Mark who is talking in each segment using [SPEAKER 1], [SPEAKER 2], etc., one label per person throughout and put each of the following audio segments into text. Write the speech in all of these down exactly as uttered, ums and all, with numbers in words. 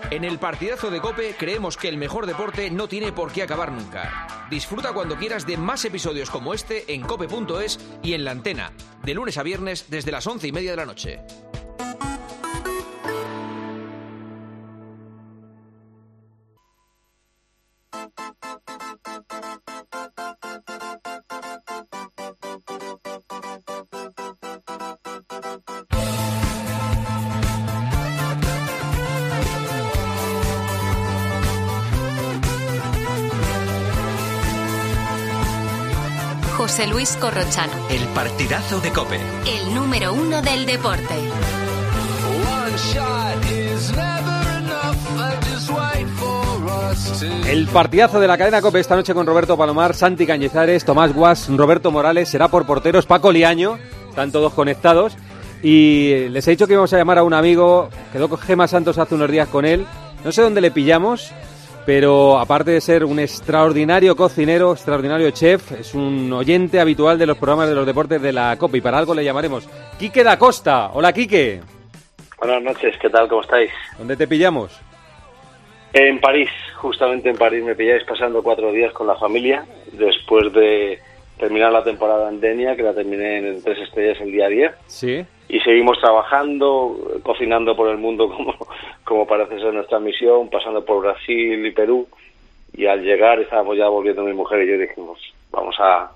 [SPEAKER 1] En el partidazo de COPE creemos que el mejor deporte no tiene por qué acabar nunca. Disfruta cuando quieras de más episodios como este en cope punto es y en La Antena, de lunes a viernes desde las once y media de la noche.
[SPEAKER 2] José Luis Corrochano.
[SPEAKER 3] El partidazo de COPE.
[SPEAKER 2] El número uno del deporte.
[SPEAKER 4] El partidazo de la cadena COPE esta noche con Roberto Palomar, Santi Cañizares, Tomás Guas, Roberto Morales, será por porteros, Paco Liaño, están todos conectados. Y les he dicho que íbamos a llamar a un amigo, quedó con Gema Santos hace unos días con él, no sé dónde le pillamos, pero aparte de ser un extraordinario cocinero, extraordinario chef, es un oyente habitual de los programas de los deportes de la COPE y para algo le llamaremos Quique da Costa. Hola, Quique.
[SPEAKER 5] Buenas noches, ¿qué tal? ¿Cómo estáis?
[SPEAKER 4] ¿Dónde te pillamos?
[SPEAKER 5] En París, justamente en París. Me pilláis pasando cuatro días con la familia después de terminar la temporada en Denia, que la terminé en Tres Estrellas el día diez.
[SPEAKER 4] Sí.
[SPEAKER 5] Y seguimos trabajando, cocinando por el mundo como, como parece ser nuestra misión, pasando por Brasil y Perú. Y al llegar estábamos ya volviendo mi mujer y yo dijimos, vamos a,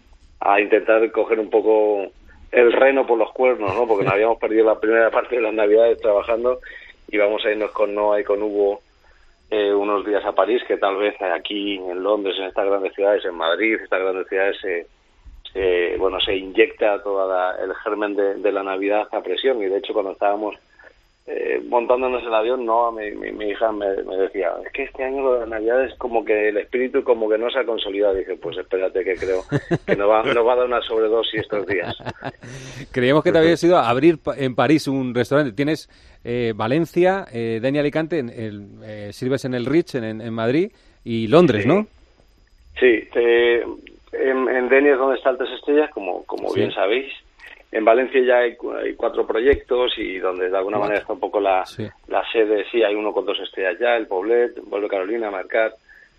[SPEAKER 5] a intentar coger un poco el reno por los cuernos, ¿no? Porque nos habíamos perdido la primera parte de las Navidades trabajando y vamos a irnos con Noa y con Hugo eh, unos días a París, que tal vez aquí en Londres, en estas grandes ciudades, en Madrid, estas grandes ciudades se... Eh, bueno, se inyecta todo el germen de, de la Navidad a presión y de hecho cuando estábamos eh, montándonos el avión, no, mi, mi, mi hija me, me decía, es que este año la Navidad es como que el espíritu como que no se ha consolidado. Dije, pues espérate que creo que nos va, nos va a dar una sobredosis estos días.
[SPEAKER 4] Creíamos que te habías ido a abrir en París un restaurante. Tienes eh, Valencia, eh, Denia, Alicante, en el, eh, sirves en el Ritz en, en Madrid y Londres,
[SPEAKER 5] sí.
[SPEAKER 4] ¿no?
[SPEAKER 5] Sí, te... En, en Denia es donde está el Tres Estrellas, como como sí. bien sabéis. En Valencia ya hay, hay cuatro proyectos y donde de alguna manera está un poco la, sí. la sede. Sí, hay uno con dos estrellas ya, el Poblet, Vuelve Carolina, Marcat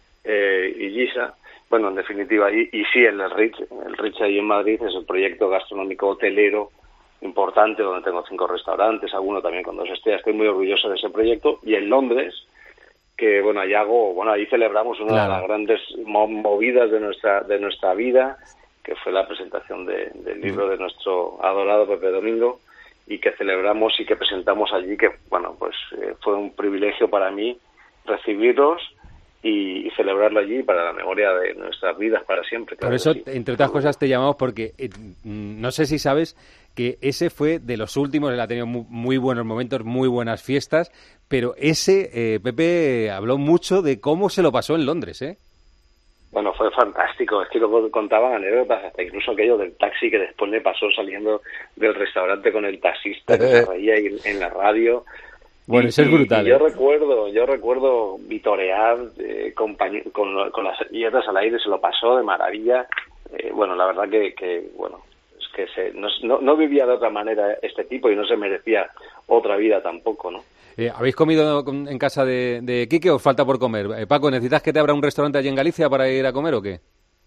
[SPEAKER 5] eh, y Giza. Bueno, en definitiva, y, y sí, el Ritz, el Ritz ahí en Madrid es el proyecto gastronómico hotelero importante, donde tengo cinco restaurantes, alguno también con dos estrellas. Estoy muy orgulloso de ese proyecto. Y en Londres, que bueno, ahí hago, bueno, ahí celebramos una claro. de las grandes movidas de nuestra de nuestra vida, que fue la presentación de, del libro de nuestro adorado Pepe Domingo, y que celebramos y que presentamos allí, que bueno, pues eh, fue un privilegio para mí recibirlos y, y celebrarlo allí para la memoria de nuestras vidas para siempre. Claro.
[SPEAKER 4] Por eso,
[SPEAKER 5] sí.
[SPEAKER 4] entre otras cosas, te llamamos porque eh, no sé si sabes que ese fue de los últimos, él ha tenido muy, muy buenos momentos, muy buenas fiestas, pero ese, eh, Pepe, habló mucho de cómo se lo pasó en Londres, ¿eh?
[SPEAKER 5] Bueno, fue fantástico, es que luego contaban anécdotas, hasta incluso aquello del taxi que después le pasó saliendo del restaurante con el taxista que se reía en, en la radio.
[SPEAKER 4] Bueno,
[SPEAKER 5] y,
[SPEAKER 4] eso es brutal.
[SPEAKER 5] Y yo
[SPEAKER 4] ¿eh?
[SPEAKER 5] recuerdo, yo recuerdo vitorear eh, con, con, con las servilletas al aire, se lo pasó de maravilla. Eh, bueno, la verdad que, que bueno, es que se, no, no, no vivía de otra manera este tipo y no se merecía otra vida tampoco, ¿no?
[SPEAKER 4] Eh, ¿Habéis comido en casa de, de Quique o os falta por comer? Eh, Paco, ¿necesitas que te abra un restaurante allí en Galicia para ir a comer o qué?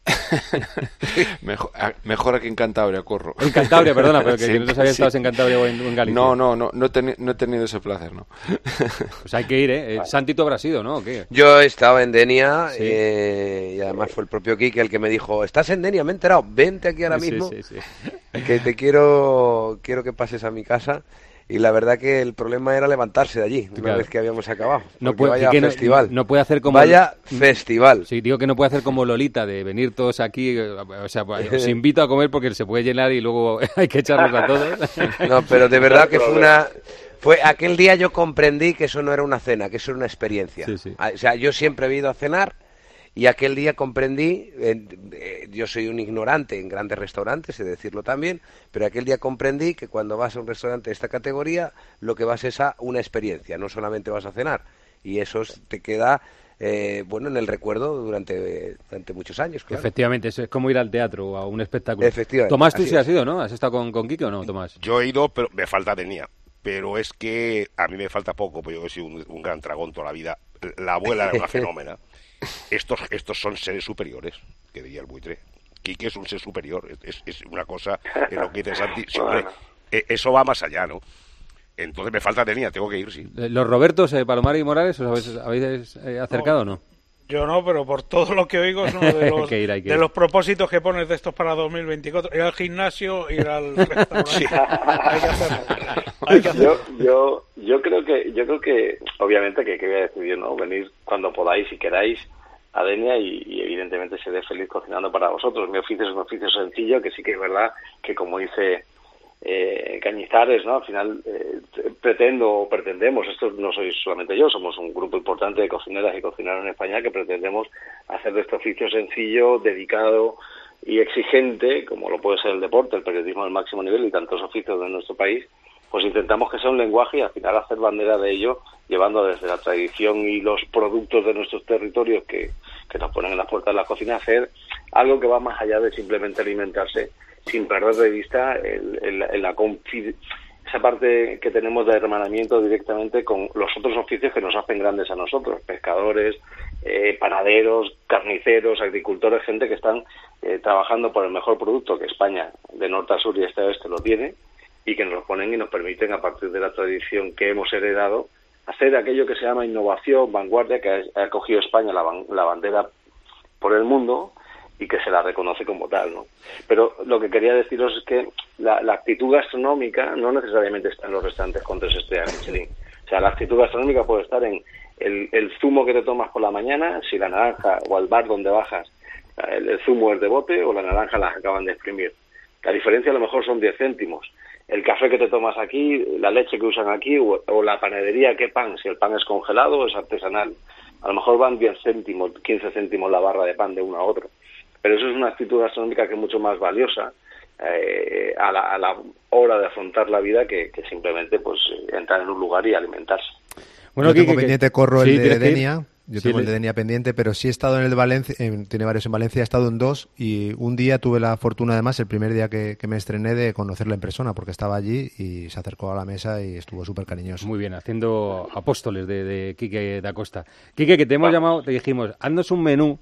[SPEAKER 6] mejor, mejor aquí en Cantabria, corro.
[SPEAKER 4] En Cantabria, perdona, pero que,
[SPEAKER 6] sí,
[SPEAKER 4] que no sabía si
[SPEAKER 6] sí.
[SPEAKER 4] estabas en Cantabria o en, o en Galicia.
[SPEAKER 6] No, no, no, no, ten, no he tenido ese placer, no.
[SPEAKER 4] Pues hay que ir, ¿eh? Vale. Santi, tú habrás ido, ¿no? ¿O qué?
[SPEAKER 7] Yo estaba en Denia
[SPEAKER 4] sí.
[SPEAKER 7] eh, y además fue el propio Quique el que me dijo, ¿estás en Denia? Me he enterado, vente aquí ahora mismo,
[SPEAKER 4] sí, sí, sí.
[SPEAKER 7] que te quiero, quiero que pases a mi casa. Y la verdad que el problema era levantarse de allí, una
[SPEAKER 4] claro.
[SPEAKER 7] vez que habíamos acabado.
[SPEAKER 4] No puede,
[SPEAKER 7] vaya
[SPEAKER 4] que
[SPEAKER 7] festival.
[SPEAKER 4] No, no puede hacer como...
[SPEAKER 7] Vaya festival.
[SPEAKER 4] Sí, digo que no puede hacer como Lolita, de venir todos aquí, o sea, os invito a comer porque se puede llenar y luego hay que echarnos a todos.
[SPEAKER 7] No, pero de verdad que fue una... Fue aquel día yo comprendí que eso no era una cena, que eso era una experiencia.
[SPEAKER 4] Sí, sí.
[SPEAKER 7] O sea, yo siempre he ido a cenar y aquel día comprendí, eh, eh, yo soy un ignorante en grandes restaurantes, he de decirlo también, pero aquel día comprendí que cuando vas a un restaurante de esta categoría, lo que vas es a una experiencia, no solamente vas a cenar. Y eso te queda, eh, bueno, en el recuerdo durante, durante muchos años, claro.
[SPEAKER 4] Efectivamente, eso es como ir al teatro o a un espectáculo.
[SPEAKER 7] Efectivamente.
[SPEAKER 4] Tomás, tú sí
[SPEAKER 7] es.
[SPEAKER 4] has ido, ¿no? ¿Has estado con, con Quique o no, Tomás?
[SPEAKER 8] Yo he ido, pero me falta Denia. pero es que a mí me falta poco, porque yo he sido un, un gran tragón toda la vida. La abuela era una fenómena. Estos, estos son seres superiores, que diría el buitre. Quique es un ser superior, es, es una cosa, en lo que dice Santi, sí, hombre, eso va más allá, ¿no? Entonces me falta Denia, tengo que ir, sí.
[SPEAKER 4] ¿Los Robertos, eh, Palomar y Morales, os habéis, habéis eh, acercado o no?
[SPEAKER 9] Yo no, pero por todo lo que oigo es uno de los, ir, de los propósitos que pones de estos para dos mil veinticuatro. Ir al gimnasio, ir al restaurante. Sí. Hay que hacerlo. Hay que hacerlo.
[SPEAKER 5] Yo, yo, yo creo que, yo creo que, obviamente, que, que voy a decir yo, ¿no? Venir cuando podáis y queráis a Denia y, y evidentemente seré feliz cocinando para vosotros. Mi oficio es un oficio sencillo, que sí que es verdad que, como dice eh, Cañizares, ¿no? Al final eh, pretendo o pretendemos, esto no soy solamente yo, somos un grupo importante de cocineras y cocineros en España que pretendemos hacer de este oficio sencillo, dedicado y exigente, como lo puede ser el deporte, el periodismo al máximo nivel y tantos oficios de nuestro país, pues intentamos que sea un lenguaje y al final hacer bandera de ello, llevando desde la tradición y los productos de nuestros territorios que, que nos ponen en las puertas de la cocina, hacer algo que va más allá de simplemente alimentarse, sin perder de vista el, el, el, la confid- esa parte que tenemos de hermanamiento directamente con los otros oficios que nos hacen grandes a nosotros, pescadores, eh, panaderos, carniceros, agricultores, gente que están eh, trabajando por el mejor producto que España, de norte a sur y este a oeste, lo tiene, y que nos lo ponen y nos permiten, a partir de la tradición que hemos heredado, hacer aquello que se llama innovación, vanguardia, que ha, ha cogido España la, la bandera por el mundo y que se la reconoce como tal, ¿no? Pero lo que quería deciros es que la, la actitud gastronómica no necesariamente está en los restaurantes con tres estrellas Michelin. O sea, la actitud gastronómica puede estar en el, el zumo que te tomas por la mañana, si la naranja o al bar donde bajas, el, el zumo es de bote o la naranja las acaban de exprimir. La diferencia a lo mejor son diez céntimos. El café que te tomas aquí, la leche que usan aquí o, o la panadería, qué pan, si el pan es congelado o es artesanal. A lo mejor van diez céntimos, quince céntimos la barra de pan de uno a otro. Pero eso es una actitud gastronómica que es mucho más valiosa eh, a, la, a la hora de afrontar la vida que, que simplemente pues entrar en un lugar y alimentarse.
[SPEAKER 10] Bueno, yo tengo que, pendiente, corro sí, el de Denia. Yo
[SPEAKER 4] sí,
[SPEAKER 10] tengo
[SPEAKER 4] le...
[SPEAKER 10] el de Denia pendiente, pero sí he estado en el de Valencia, eh, tiene varios en Valencia, he estado en dos y un día tuve la fortuna, además, el primer día que, que me estrené, de conocerla en persona, porque estaba allí y se acercó a la mesa y estuvo súper cariñoso.
[SPEAKER 4] Muy bien, haciendo apóstoles de, de Quique da Costa. Quique, que te hemos llamado, te dijimos, haznos un menú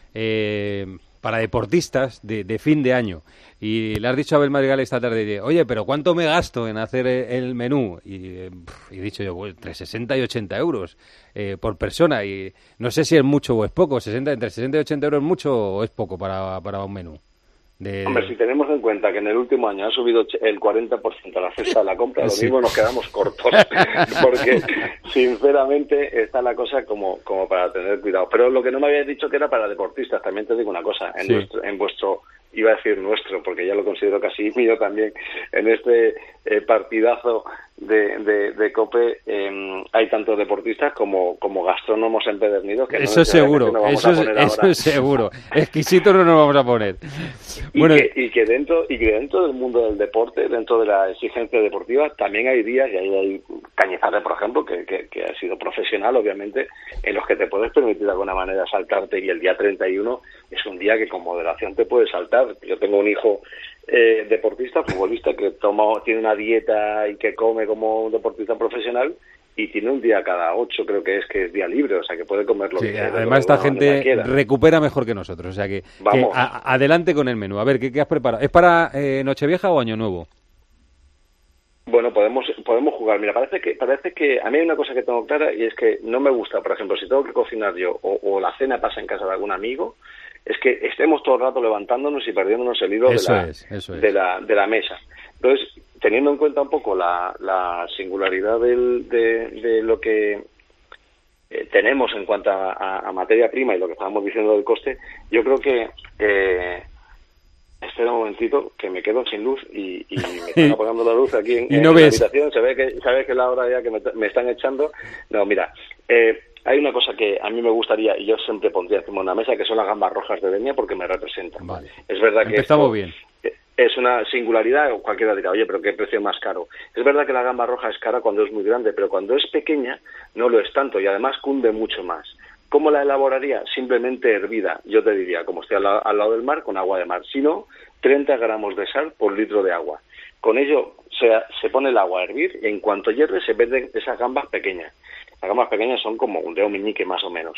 [SPEAKER 4] eh, para deportistas de, de fin de año. Y le has dicho a Abel Madrigal esta tarde, oye, pero ¿cuánto me gasto en hacer el menú? Y he dicho yo, pues, entre sesenta y ochenta euros eh, por persona. Y no sé si es mucho o es poco. sesenta, entre sesenta y ochenta euros es mucho o es poco para, para un menú. De...
[SPEAKER 5] Hombre, si tenemos en cuenta que en el último año ha subido el cuarenta por ciento a la cesta de la compra, sí. Lo mismo nos quedamos cortos, porque sinceramente está la cosa como, como para tener cuidado. Pero lo que no me habías dicho que era para deportistas, también te digo una cosa, en, sí. nuestro, en vuestro, iba a decir nuestro, porque ya lo considero casi mío también, en este eh, partidazo de, de, de COPE eh, hay tanto deportistas como, como gastrónomos empedernidos. Que
[SPEAKER 4] eso no es seguro, no eso, es, eso es seguro. Exquisito no nos vamos a poner.
[SPEAKER 5] Y, bueno, que, y que dentro y que dentro del mundo del deporte, dentro de la exigencia deportiva, también hay días, y ahí hay Cañizares, por ejemplo, que, que, que ha sido profesional, obviamente, en los que te puedes permitir de alguna manera saltarte, y el día treinta y uno es un día que con moderación te puedes saltar. Yo tengo un hijo eh, deportista, futbolista, que toma, tiene una dieta y que come como un deportista profesional, y tiene un día cada ocho, creo que es que es día libre, o sea que puede comer lo sí, que quiera.
[SPEAKER 4] Además esta gente recupera mejor que nosotros, o sea que, que a, adelante con el menú. A ver, ¿qué, qué has preparado? ¿Es para eh, Nochevieja o Año Nuevo?
[SPEAKER 5] Bueno, podemos podemos jugar. Mira, parece que parece que a mí hay una cosa que tengo clara, y es que no me gusta, por ejemplo, si tengo que cocinar yo o, o la cena pasa en casa de algún amigo, es que estemos todo el rato levantándonos y perdiéndonos el hilo
[SPEAKER 4] eso
[SPEAKER 5] de, la,
[SPEAKER 4] es, eso es.
[SPEAKER 5] de la de la mesa. Entonces, teniendo en cuenta un poco la, la singularidad del, de, de lo que eh, tenemos en cuanto a, a, a materia prima y lo que estábamos diciendo del coste, yo creo que eh, espera un momentito que me quedo sin luz y, y me están apagando la luz aquí en,
[SPEAKER 4] no
[SPEAKER 5] en
[SPEAKER 4] ves.
[SPEAKER 5] la habitación. Se ve que sabes que es la hora ya que me, me están echando. No, mira, eh, hay una cosa que a mí me gustaría y yo siempre pondría encima de una mesa, que son las gambas rojas de Denia, porque me representan.
[SPEAKER 4] Vale.
[SPEAKER 5] Es verdad que
[SPEAKER 4] empezamos
[SPEAKER 5] esto,
[SPEAKER 4] bien.
[SPEAKER 5] Es una singularidad, o cualquiera dirá, oye, pero qué precio más caro. Es verdad que la gamba roja es cara cuando es muy grande, pero cuando es pequeña no lo es tanto, y además cunde mucho más. ¿Cómo la elaboraría? Simplemente hervida, yo te diría, como estoy al, la- al lado del mar, con agua de mar. Si no, treinta gramos de sal por litro de agua. Con ello se, se pone el agua a hervir y en cuanto hierve se venden esas gambas pequeñas. Las gambas pequeñas son como un dedo meñique más o menos.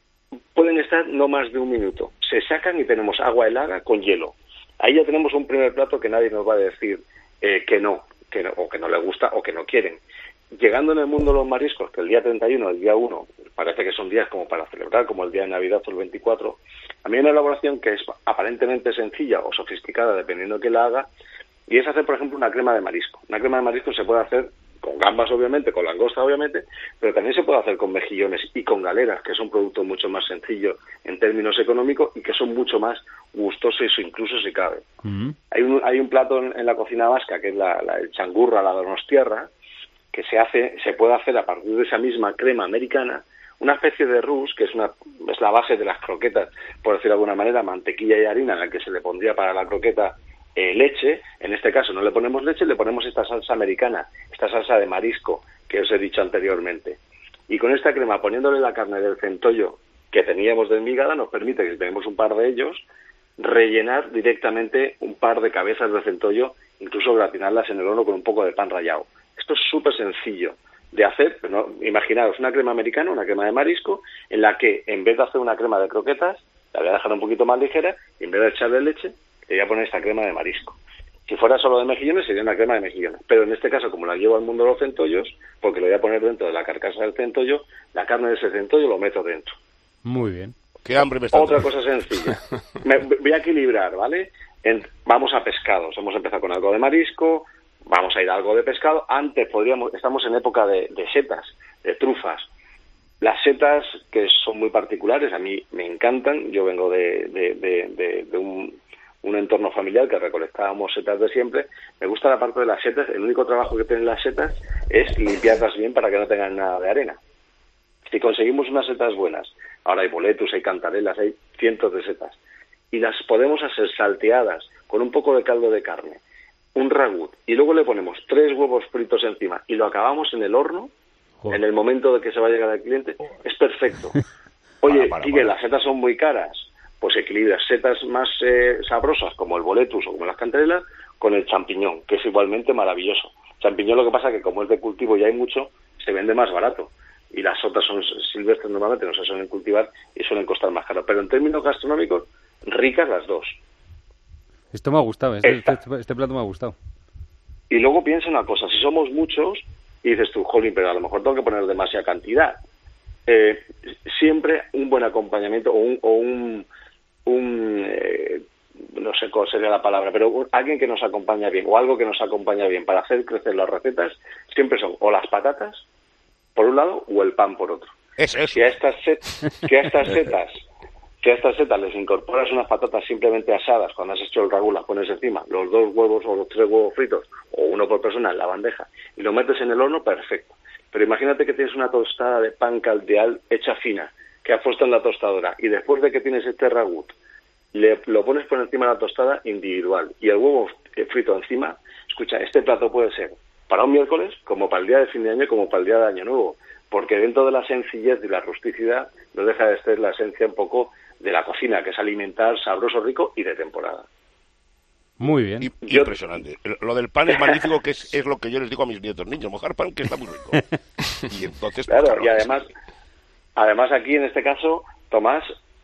[SPEAKER 5] Pueden estar no más de un minuto. Se sacan y tenemos agua helada con hielo. Ahí ya tenemos un primer plato que nadie nos va a decir eh, que no, que no, o que no le gusta o que no quieren. Llegando en el mundo de los mariscos, que el día treinta y uno, el día uno, parece que son días como para celebrar, como el día de Navidad o el veinticuatro, a mí hay una elaboración que es aparentemente sencilla o sofisticada, dependiendo de quién la haga, y es hacer, por ejemplo, una crema de marisco. Una crema de marisco se puede hacer con gambas, obviamente, con langosta, obviamente, pero también se puede hacer con mejillones y con galeras, que son productos mucho más sencillos en términos económicos y que son mucho más gustosos, incluso si cabe. Uh-huh. Hay un hay un plato en, en la cocina vasca, que es la, la el changurra, la donostierra, que se hace se puede hacer a partir de esa misma crema americana, una especie de roux, que es una es la base de las croquetas, por decirlo de alguna manera, mantequilla y harina, en la que se le pondría para la croqueta Eh, leche. En este caso no le ponemos leche, le ponemos esta salsa americana, esta salsa de marisco que os he dicho anteriormente. Y con esta crema, poniéndole la carne del centollo que teníamos desmigada, nos permite que si tenemos un par de ellos, rellenar directamente un par de cabezas de centollo, incluso gratinarlas en el horno con un poco de pan rallado. Esto es súper sencillo de hacer, ¿no? Imaginaos una crema americana, una crema de marisco, en la que en vez de hacer una crema de croquetas, la voy a dejar un poquito más ligera, y en vez de echarle leche, le voy a poner esta crema de marisco. Si fuera solo de mejillones, sería una crema de mejillones. Pero en este caso, como la llevo al mundo de los centollos, porque lo voy a poner dentro de la carcasa del centollo, la carne de ese centollo lo meto dentro.
[SPEAKER 4] Muy bien.
[SPEAKER 8] Qué hambre me está
[SPEAKER 5] Otra cosa sencilla. Me voy a equilibrar, ¿vale? En, vamos a pescados. Hemos empezado con algo de marisco, vamos a ir a algo de pescado. Antes podríamos, estamos en época de, de setas, de trufas. Las setas, que son muy particulares, a mí me encantan. Yo vengo de, de, de, de, de un... un entorno familiar que recolectábamos setas de siempre. Me gusta la parte de las setas. El único trabajo que tienen las setas es limpiarlas bien para que no tengan nada de arena. Si conseguimos unas setas buenas, ahora hay boletus, hay cantarelas, hay cientos de setas, y las podemos hacer salteadas con un poco de caldo de carne, un ragut, y luego le ponemos tres huevos fritos encima y lo acabamos en el horno, oh. en el momento de que se va a llegar al cliente, es perfecto. Oye, para, para, Quique, para. Las setas son muy caras. Pues equilibras setas más eh, sabrosas como el boletus o como las cantarelas con el champiñón, que es igualmente maravilloso. Champiñón, lo que pasa que como es de cultivo y hay mucho, se vende más barato. Y las otras son silvestres, normalmente no se suelen cultivar y suelen costar más caro. Pero en términos gastronómicos, ricas las dos.
[SPEAKER 4] Esto me ha gustado, este, este, este plato me ha gustado.
[SPEAKER 5] Y luego piensa una cosa, si somos muchos, y dices tú, jolín, pero a lo mejor tengo que poner demasiada cantidad. Eh, siempre un buen acompañamiento o un... O un un eh, no sé cuál sería la palabra, pero un, alguien que nos acompaña bien o algo que nos acompaña bien para hacer crecer las recetas siempre son o las patatas por un lado o el pan por otro.
[SPEAKER 8] Eso, eso.
[SPEAKER 5] Si a estas set, si a estas setas si a estas setas les incorporas unas patatas simplemente asadas, cuando has hecho el ragú las pones encima, los dos huevos o los tres huevos fritos o uno por persona en la bandeja y lo metes en el horno, perfecto. Pero imagínate que tienes una tostada de pan caldeal hecha fina que has puesto en la tostadora y después de que tienes este ragut le, lo pones por encima de la tostada individual y el huevo frito encima, escucha, este plato puede ser para un miércoles como para el día de fin de año como para el día de año nuevo, porque dentro de la sencillez y la rusticidad no deja de ser la esencia un poco de la cocina, que es alimentar sabroso, rico y de temporada.
[SPEAKER 4] Muy bien.
[SPEAKER 8] Y, yo... Impresionante. Lo del pan es magnífico, que es, es lo que yo les digo a mis nietos, niños, mojar pan que está muy rico. Y entonces,
[SPEAKER 5] claro,
[SPEAKER 8] pues,
[SPEAKER 5] y además... Además, aquí, en este caso, Tomás,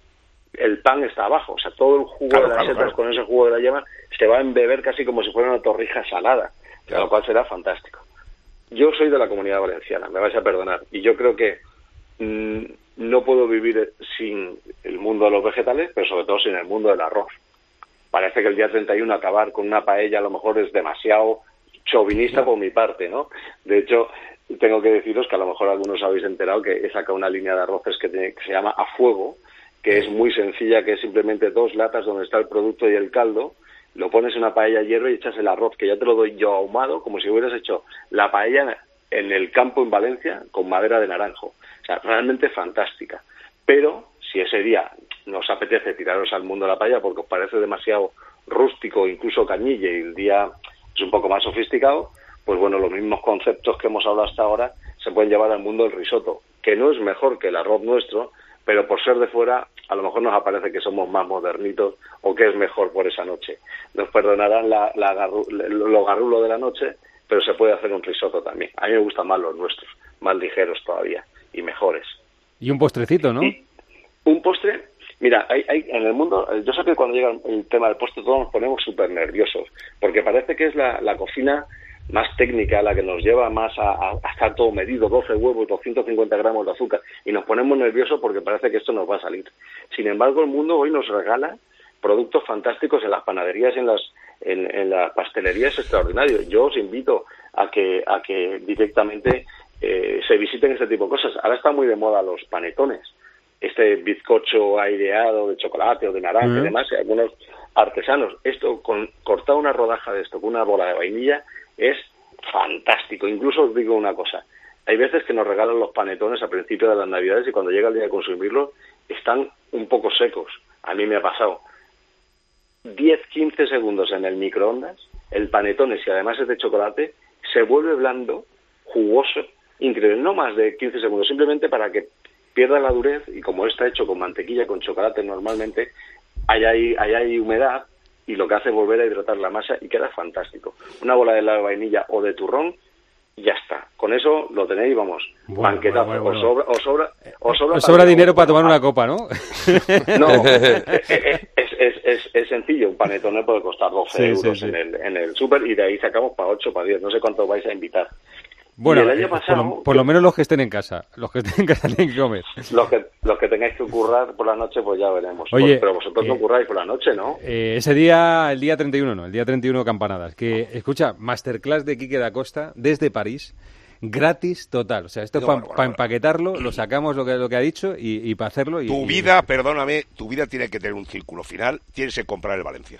[SPEAKER 5] el pan está abajo. O sea, todo el jugo claro, de las claro, setas claro. con ese jugo de la yema se va a embeber casi como si fuera una torrija salada, claro. lo cual será fantástico. Yo soy de la Comunidad Valenciana, me vais a perdonar, y yo creo que mmm, no puedo vivir sin el mundo de los vegetales, pero sobre todo sin el mundo del arroz. Parece que el día treinta y uno acabar con una paella a lo mejor es demasiado chauvinista sí. por mi parte, ¿no? De hecho... Tengo que deciros que a lo mejor algunos habéis enterado que he sacado una línea de arroces que, tiene, que se llama A Fuego, que es muy sencilla, que es simplemente dos latas donde está el producto y el caldo, lo pones en una paella hierro y echas el arroz, que ya te lo doy yo ahumado, como si hubieras hecho la paella en el campo en Valencia con madera de naranjo. O sea, realmente fantástica. Pero si ese día nos apetece tiraros al mundo de la paella porque os parece demasiado rústico, incluso cañille, y el día es un poco más sofisticado, pues bueno, los mismos conceptos que hemos hablado hasta ahora se pueden llevar al mundo del risotto, que no es mejor que el arroz nuestro, pero por ser de fuera, a lo mejor nos aparece que somos más modernitos o que es mejor por esa noche. Nos perdonarán la, la garru, lo garrulo de la noche, pero se puede hacer un risotto también. A mí me gustan más los nuestros, más ligeros todavía y mejores.
[SPEAKER 4] Y un postrecito, ¿no?
[SPEAKER 5] Y un postre, mira, hay, hay en el mundo, yo sé que cuando llega el tema del postre todos nos ponemos súper nerviosos, porque parece que es la, la cocina más técnica, la que nos lleva más a, a, a estar todo medido, doce huevos, doscientos cincuenta gramos de azúcar, y nos ponemos nerviosos porque parece que esto nos va a salir. Sin embargo, el mundo hoy nos regala productos fantásticos en las panaderías y en las en, en las pastelerías extraordinarios. Yo os invito a que a que directamente eh, se visiten este tipo de cosas. Ahora está muy de moda los panetones, este bizcocho aireado de chocolate o de naranja uh-huh. y demás, y algunos artesanos. Esto, con cortar una rodaja de esto con una bola de vainilla, es fantástico. Incluso os digo una cosa, hay veces que nos regalan los panetones a principio de las Navidades y cuando llega el día de consumirlos están un poco secos. A mí me ha pasado diez a quince segundos en el microondas, el panetone, si además es de chocolate, se vuelve blando, jugoso, increíble, no más de quince segundos, simplemente para que pierda la durez, y como está hecho con mantequilla, con chocolate normalmente, hay ahí, hay ahí humedad, y lo que hace es volver a hidratar la masa y queda fantástico. Una bola de helado de vainilla o de turrón, ya está. Con eso lo tenéis, vamos, bueno, banquetazo. Bueno, bueno, bueno. Os sobra, os sobra, os sobra,
[SPEAKER 4] os sobra dinero para tomar una copa, ¿no?
[SPEAKER 5] No, es, es, es, es, es sencillo. Un panetone puede costar doce sí, euros sí, sí. en el en el súper y de ahí sacamos para ocho, para diez. No sé cuánto vais a invitar.
[SPEAKER 4] Bueno, el año pasado, por, lo, por lo menos los que estén en casa. Los que estén en casa tienen que comer.
[SPEAKER 5] Los que, los que tengáis que currar por la noche, pues ya veremos.
[SPEAKER 4] Oye,
[SPEAKER 5] pues, pero vosotros
[SPEAKER 4] eh,
[SPEAKER 5] no curráis por la noche, ¿no?
[SPEAKER 4] Eh, ese día, el día treinta y uno no, el día treinta y uno campanadas. Que, escucha, masterclass de Quique da Costa desde París, gratis total. O sea, esto es para bueno, pa empaquetarlo, lo sacamos lo que, lo que ha dicho y, y para hacerlo. Y,
[SPEAKER 8] tu
[SPEAKER 4] y...
[SPEAKER 8] vida, perdóname, tu vida tiene que tener un círculo final. Tienes que comprar el Valencia.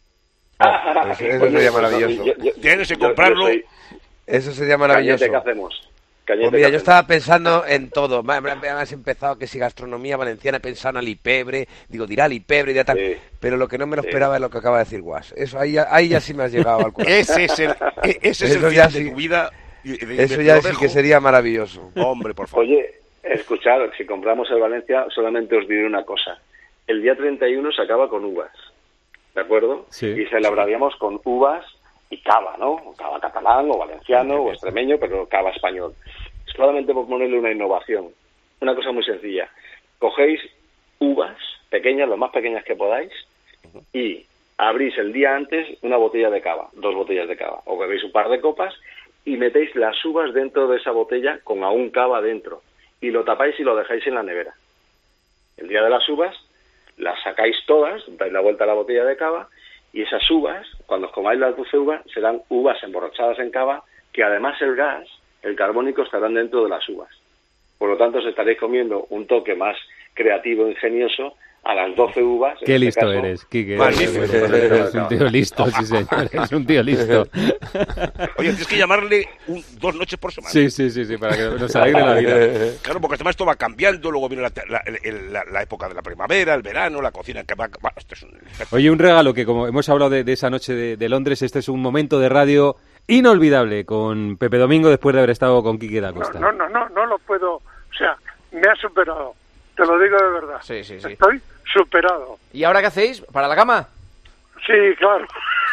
[SPEAKER 7] Oh, eso, eso sería maravilloso.
[SPEAKER 8] Yo, yo, tienes que comprarlo.
[SPEAKER 5] Yo, yo
[SPEAKER 7] eso sería maravilloso.
[SPEAKER 5] Cañete, ¿qué hacemos?
[SPEAKER 7] Pues mira, yo estaba pensando en todo. Me has empezado que si gastronomía valenciana, he pensado en Alipebre, digo, dirá Alipebre y de tal. Sí. Pero lo que no me lo esperaba sí. es lo que acaba de decir Guas. Eso, ahí, ahí ya sí me has llegado al corazón.
[SPEAKER 8] Ese es el, ese es el fin de tu vida.
[SPEAKER 7] De, de, Eso ya sí que sería maravilloso.
[SPEAKER 8] Hombre, por favor.
[SPEAKER 5] Oye, escuchad, si compramos el Valencia, solamente os diré una cosa. El día treinta y uno se acaba con uvas, ¿de acuerdo?
[SPEAKER 4] Sí.
[SPEAKER 5] Y celebraríamos con uvas y cava, ¿no? Cava catalán o valenciano o extremeño, pero cava español. Solamente por ponerle una innovación. Una cosa muy sencilla. Cogéis uvas pequeñas, lo más pequeñas que podáis, y abrís el día antes una botella de cava, dos botellas de cava. O bebéis un par de copas y metéis las uvas dentro de esa botella con aún cava dentro. Y lo tapáis y lo dejáis en la nevera. El día de las uvas, las sacáis todas, dais la vuelta a la botella de cava, y esas uvas, cuando os comáis las doce uvas, serán uvas emborrachadas en cava, que además el gas, el carbónico, estarán dentro de las uvas. Por lo tanto, os estaréis comiendo un toque más creativo, ingenioso, a las doce uvas.
[SPEAKER 4] Qué listo este caso, eres, Quique. Eres, eres un tío listo, sí señor. Eres un tío listo.
[SPEAKER 8] Oye, tienes que llamarle un, dos noches por semana.
[SPEAKER 4] Sí, sí, sí, sí, para que nos alegre la vida.
[SPEAKER 8] Claro, porque además esto va cambiando, luego viene la, la, la, la época de la primavera, el verano, la cocina que va... Bueno, esto es un...
[SPEAKER 4] Oye, un regalo que como hemos hablado de, de esa noche de, de Londres, este es un momento de radio inolvidable con Pepe Domingo después de haber estado con Quique da Costa.
[SPEAKER 11] No, no, no, no lo puedo... O sea, me ha superado. Te lo digo de verdad.
[SPEAKER 1] Sí, sí, sí.
[SPEAKER 11] Estoy superado.
[SPEAKER 1] ¿Y ahora qué hacéis? ¿Para la cama?
[SPEAKER 11] Sí, claro.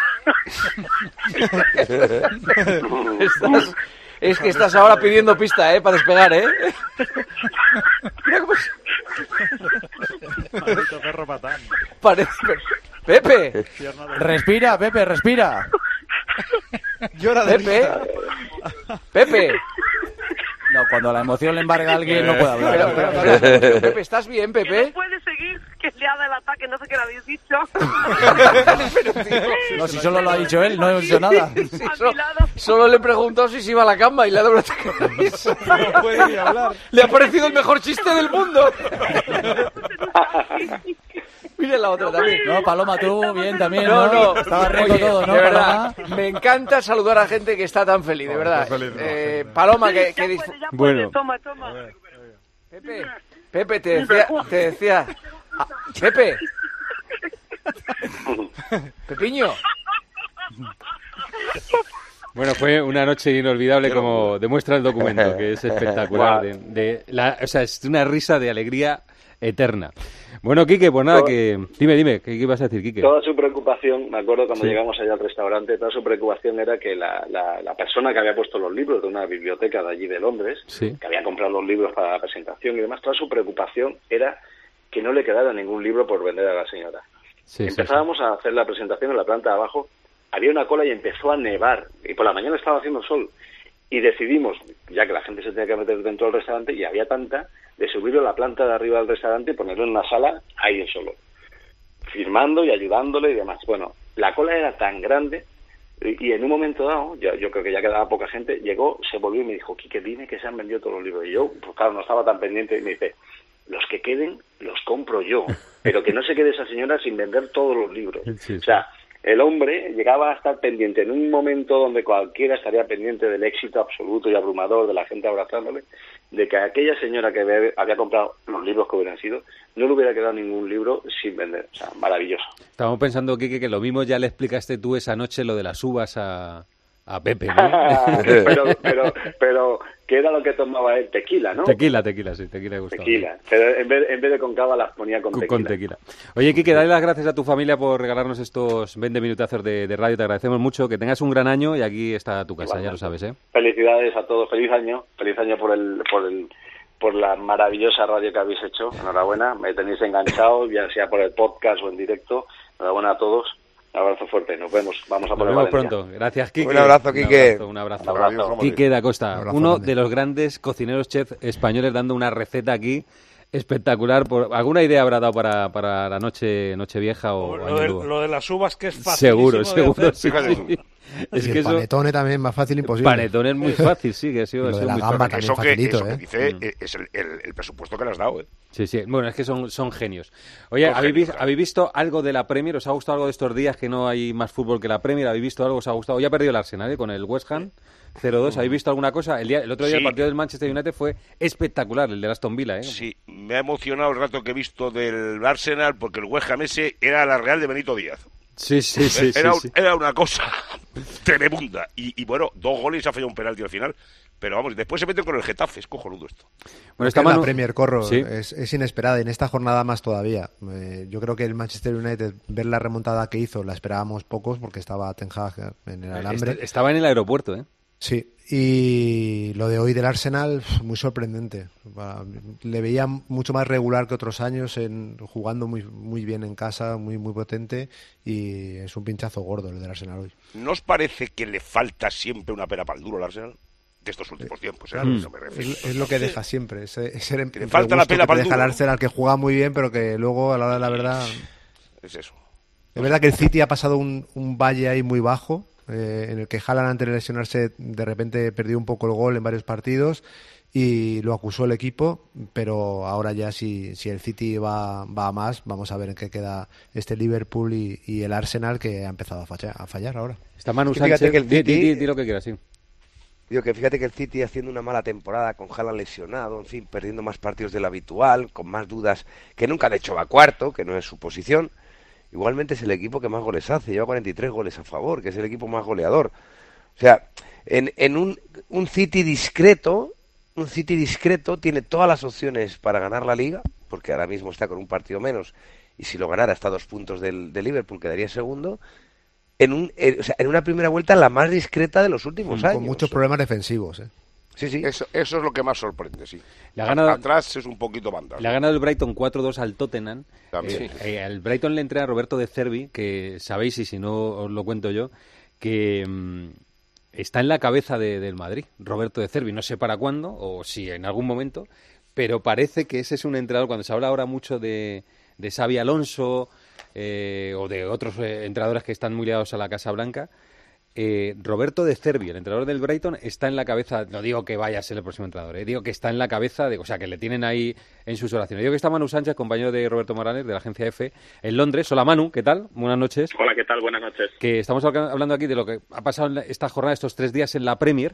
[SPEAKER 1] Estás, es que estás ahora pidiendo pista, ¿eh? Para despegar, ¿eh? Mira cómo es...
[SPEAKER 12] Maldito perro patán.
[SPEAKER 1] Parece... Pepe.
[SPEAKER 13] Respira, Pepe, respira.
[SPEAKER 1] Llora de Pepe. Pepe.
[SPEAKER 13] No, cuando la emoción le embarga a alguien no puede hablar.
[SPEAKER 1] Pero, pero, pero, pero, Pepe, ¿estás bien, Pepe?
[SPEAKER 14] Que no puede seguir, que le ha dado el ataque, no sé qué le habéis dicho.
[SPEAKER 13] No, si solo lo ha dicho él, no he dicho nada.
[SPEAKER 1] Sí, so, solo le he preguntado si se iba a la cama y le ha dado el ataque.
[SPEAKER 12] No puede ni hablar.
[SPEAKER 1] Le ha parecido el mejor chiste del mundo. Mira la otra también.
[SPEAKER 13] No, Paloma, tú bien también,
[SPEAKER 1] ¿no? No, no.
[SPEAKER 13] Estaba rico
[SPEAKER 1] Oye,
[SPEAKER 13] todo, ¿no,
[SPEAKER 1] de verdad,
[SPEAKER 13] Paloma?
[SPEAKER 1] me encanta saludar a gente que está tan feliz, de verdad.
[SPEAKER 12] Feliz, no,
[SPEAKER 1] eh,
[SPEAKER 12] no.
[SPEAKER 1] Paloma, que... que
[SPEAKER 14] ya
[SPEAKER 1] disf...
[SPEAKER 14] puede, ya
[SPEAKER 1] bueno.
[SPEAKER 14] puede. Toma, toma.
[SPEAKER 1] Pepe, Pepe, te decía... Te decía... Ah, Pepe. Pepiño.
[SPEAKER 4] Bueno, fue una noche inolvidable, como demuestra el documento, que es espectacular. De, de la, o sea, es una risa de alegría eterna. Bueno, Quique, pues nada, que dime, dime, ¿qué, qué ibas a decir, Quique?
[SPEAKER 5] Toda su preocupación, me acuerdo cuando
[SPEAKER 4] Sí.
[SPEAKER 5] llegamos allá al restaurante, toda su preocupación era que la, la, la persona que había puesto los libros de una biblioteca de allí de Londres,
[SPEAKER 4] Sí.
[SPEAKER 5] que había comprado los libros para la presentación y demás, toda su preocupación era que no le quedara ningún libro por vender a la señora.
[SPEAKER 4] Sí, sí,
[SPEAKER 5] Empezábamos a hacer la presentación en la planta de abajo, había una cola y empezó a nevar, y por la mañana estaba haciendo sol, y decidimos, ya que la gente se tenía que meter dentro del restaurante, y había tanta, de subirlo a la planta de arriba del restaurante y ponerlo en una sala ahí en solo, firmando y ayudándole y demás. Bueno, la cola era tan grande, y, y en un momento dado, yo, yo creo que ya quedaba poca gente, llegó, se volvió y me dijo, Quique, dime que se han vendido todos los libros. Y yo, pues claro, no estaba tan pendiente, y me dice, los que queden los compro yo, pero que no se quede esa señora sin vender todos los libros.
[SPEAKER 4] Sí,
[SPEAKER 5] O sea, el hombre llegaba a estar pendiente en un momento donde cualquiera estaría pendiente del éxito absoluto y abrumador de la gente abrazándole, de que aquella señora que había, había comprado los libros que hubieran sido, no le hubiera quedado ningún libro sin vender. O sea, maravilloso.
[SPEAKER 4] Estábamos pensando, Quique, que lo mismo ya le explicaste tú esa noche lo de las uvas a, a Pepe, ¿no?
[SPEAKER 5] pero, pero, pero, ¿qué era lo que tomaba él? Tequila, ¿no?
[SPEAKER 4] Tequila, tequila, sí, tequila le gustaba.
[SPEAKER 5] Tequila. Pero en vez, en vez de con cava las ponía con,
[SPEAKER 4] Con,
[SPEAKER 5] tequila.
[SPEAKER 4] con tequila. Oye, Quique, dale las gracias a tu familia por regalarnos estos veinte minutazos de, de radio. Te agradecemos mucho. Que tengas un gran año y aquí está tu casa, ya lo sabes, ¿eh?
[SPEAKER 5] Felicidades a todos. Feliz año. Feliz año por el, por el, por la maravillosa radio que habéis hecho. Enhorabuena. Me tenéis enganchado, ya sea por el podcast o en directo. Enhorabuena a todos. Un abrazo fuerte, nos vemos, vamos a
[SPEAKER 4] Nos
[SPEAKER 5] por
[SPEAKER 4] vemos
[SPEAKER 5] Valencia.
[SPEAKER 4] pronto. Gracias, Quique.
[SPEAKER 7] Un abrazo, Quique.
[SPEAKER 4] Un abrazo,
[SPEAKER 5] un abrazo.
[SPEAKER 4] Quique da Costa,
[SPEAKER 10] Un abrazo
[SPEAKER 4] uno
[SPEAKER 10] grande.
[SPEAKER 4] de los grandes cocineros chef españoles, dando una receta aquí espectacular. Por, ¿alguna idea habrá dado para, para la noche Nochevieja o
[SPEAKER 9] Lo
[SPEAKER 4] Año
[SPEAKER 9] de,
[SPEAKER 4] Nuevo?
[SPEAKER 9] lo de las uvas, que es fácil.
[SPEAKER 4] Seguro, seguro. Sí,
[SPEAKER 8] Fíjate
[SPEAKER 4] sí.
[SPEAKER 8] tú.
[SPEAKER 4] Es
[SPEAKER 10] y
[SPEAKER 4] que
[SPEAKER 10] el
[SPEAKER 4] eso,
[SPEAKER 10] panetone también, más fácil imposible.
[SPEAKER 4] panetón es muy fácil, sí, que ha sido,
[SPEAKER 10] Y
[SPEAKER 4] ha
[SPEAKER 10] lo
[SPEAKER 4] sido
[SPEAKER 10] de la
[SPEAKER 4] muy
[SPEAKER 10] gamba
[SPEAKER 4] fácil.
[SPEAKER 10] también
[SPEAKER 8] Eso que,
[SPEAKER 10] facilito,
[SPEAKER 8] eso que
[SPEAKER 10] ¿eh?
[SPEAKER 8] dice
[SPEAKER 4] Mm.
[SPEAKER 8] eh, es el, el, el presupuesto que le has dado, ¿eh?
[SPEAKER 4] Sí, sí. Bueno, es que son, son genios. Oye,
[SPEAKER 8] Son
[SPEAKER 4] ¿habéis,
[SPEAKER 8] genios,
[SPEAKER 4] vis-
[SPEAKER 8] claro.
[SPEAKER 4] ¿habéis visto algo de la Premier? ¿Os ha gustado algo de estos días que no hay más fútbol que la Premier? ¿Habéis visto algo? ¿Os ha gustado? Hoy ha perdido el Arsenal, ¿eh? Con el West Ham cero dos. ¿Habéis visto alguna cosa? El, día, el otro día
[SPEAKER 8] Sí.
[SPEAKER 4] el partido del Manchester United fue espectacular, el de Aston Villa, ¿eh?
[SPEAKER 8] Sí, me ha emocionado el rato que he visto del Arsenal porque el West Ham ese era la Real de Benito Díaz.
[SPEAKER 4] Sí, sí, sí.
[SPEAKER 8] era,
[SPEAKER 4] sí, sí.
[SPEAKER 8] era una cosa tremenda. Y, y bueno, dos goles y ha fallado un penalti al final. Pero vamos, después se meten con el Getafe, es cojonudo esto.
[SPEAKER 4] Bueno,
[SPEAKER 10] Esta
[SPEAKER 4] está Manu-
[SPEAKER 10] la Premier, Corro,
[SPEAKER 4] Sí.
[SPEAKER 10] es, es inesperada. En esta jornada más todavía. Eh, yo creo que el Manchester United, ver la remontada que hizo, la esperábamos pocos porque estaba Ten Hag en el alambre.
[SPEAKER 4] Est- Estaba en el aeropuerto, ¿eh?
[SPEAKER 10] Sí, y lo de hoy del Arsenal, muy sorprendente. Va, Le veía mucho más regular que otros años, en, jugando muy, muy bien en casa, muy, muy potente, y es un pinchazo gordo el del Arsenal hoy.
[SPEAKER 8] ¿No os parece que le falta siempre una pera para el duro al Arsenal? De estos últimos tiempos, ¿eh?
[SPEAKER 10] Claro,
[SPEAKER 8] A eso me refiero.
[SPEAKER 10] es, es lo que deja siempre, ese, ese
[SPEAKER 8] le
[SPEAKER 10] entre
[SPEAKER 8] falta la
[SPEAKER 10] gusto
[SPEAKER 8] pela
[SPEAKER 10] que te
[SPEAKER 8] para el
[SPEAKER 10] deja el
[SPEAKER 8] duro, ¿no?
[SPEAKER 10] Arsenal, que juega muy bien, pero que luego, a la hora de la verdad...
[SPEAKER 8] Es eso.
[SPEAKER 10] Es verdad que el City ha pasado un, un valle ahí muy bajo, eh, en el que Haaland, antes de lesionarse, de repente perdió un poco el gol en varios partidos y lo acusó el equipo, pero ahora ya si, si el City va, va a más, vamos a ver en qué queda este Liverpool y, y el Arsenal, que ha empezado a fallar, a fallar ahora.
[SPEAKER 4] Está Manu
[SPEAKER 7] Es que fíjate
[SPEAKER 4] Sánchez.
[SPEAKER 7] que el
[SPEAKER 4] Di-
[SPEAKER 7] City-
[SPEAKER 4] di, di- di lo que quieras, sí.
[SPEAKER 7] Digo que fíjate que el City haciendo una mala temporada con Haaland lesionado, en fin, perdiendo más partidos de lo habitual, con más dudas, que nunca de hecho va cuarto, que no es su posición. Igualmente es el equipo que más goles hace, lleva cuarenta y tres goles a favor, que es el equipo más goleador. O sea, en, en un, un City discreto, un City discreto tiene todas las opciones para ganar la Liga, porque ahora mismo está con un partido menos, y si lo ganara está a dos puntos del, del Liverpool, quedaría segundo. En, un, en, o sea, en una primera vuelta la más discreta de los últimos años.
[SPEAKER 10] Con muchos problemas defensivos. ¿eh?
[SPEAKER 7] Sí, sí.
[SPEAKER 8] Eso, eso es lo que más sorprende, sí.
[SPEAKER 4] Le ha ganado-
[SPEAKER 8] Atrás es un poquito banda.
[SPEAKER 4] Le ha ganado el Brighton cuatro dos al Tottenham.
[SPEAKER 8] También.
[SPEAKER 4] Eh, eh, al Brighton le entrena Roberto de Cervi, que sabéis, y si no os lo cuento yo, que mm, está en la cabeza de- del Madrid, Roberto de Cervi. No sé para cuándo, o si en algún momento, pero parece que ese es un entrenador, cuando se habla ahora mucho de, de Xabi Alonso, eh, o de otros eh, entrenadores que están muy ligados a la Casa Blanca, eh, Roberto de Cervi, el entrenador del Brighton, está en la cabeza, no digo que vaya a ser el próximo entrenador, eh, digo que está en la cabeza, de, o sea, que le tienen ahí en sus oraciones. Digo que está Manu Sánchez, compañero de Roberto Morales, de la agencia F, en Londres. Hola Manu, ¿qué tal? Buenas noches.
[SPEAKER 15] Hola, ¿qué tal? Buenas noches.
[SPEAKER 4] Que estamos habla- hablando aquí de lo que ha pasado en la- esta jornada, estos tres días en la Premier.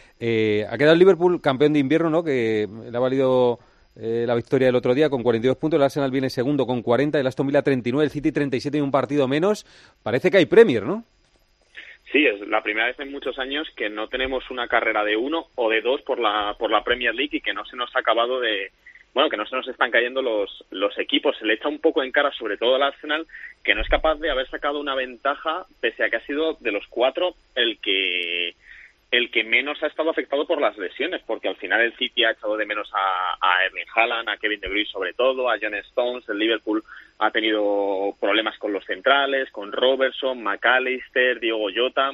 [SPEAKER 4] Eh, ha quedado el Liverpool campeón de invierno, ¿no? Que le ha valido eh, la victoria del otro día con cuarenta y dos puntos. El Arsenal viene segundo con cuarenta, el Aston Villa treinta y nueve, el City treinta y siete y un partido menos. Parece que hay Premier, ¿no?
[SPEAKER 15] Sí, es la primera vez en muchos años que no tenemos una carrera de uno o de dos por la por la Premier League y que no se nos ha acabado de, bueno, que no se nos están cayendo los, los equipos. Se le echa un poco en cara, sobre todo al Arsenal, que no es capaz de haber sacado una ventaja, pese a que ha sido de los cuatro el que el que menos ha estado afectado por las lesiones, porque al final el City ha echado de menos a, a Erling Haaland, a Kevin De Bruyne sobre todo, a John Stones. El Liverpool ha tenido problemas con los centrales, con Robertson, McAllister, Diogo Jota.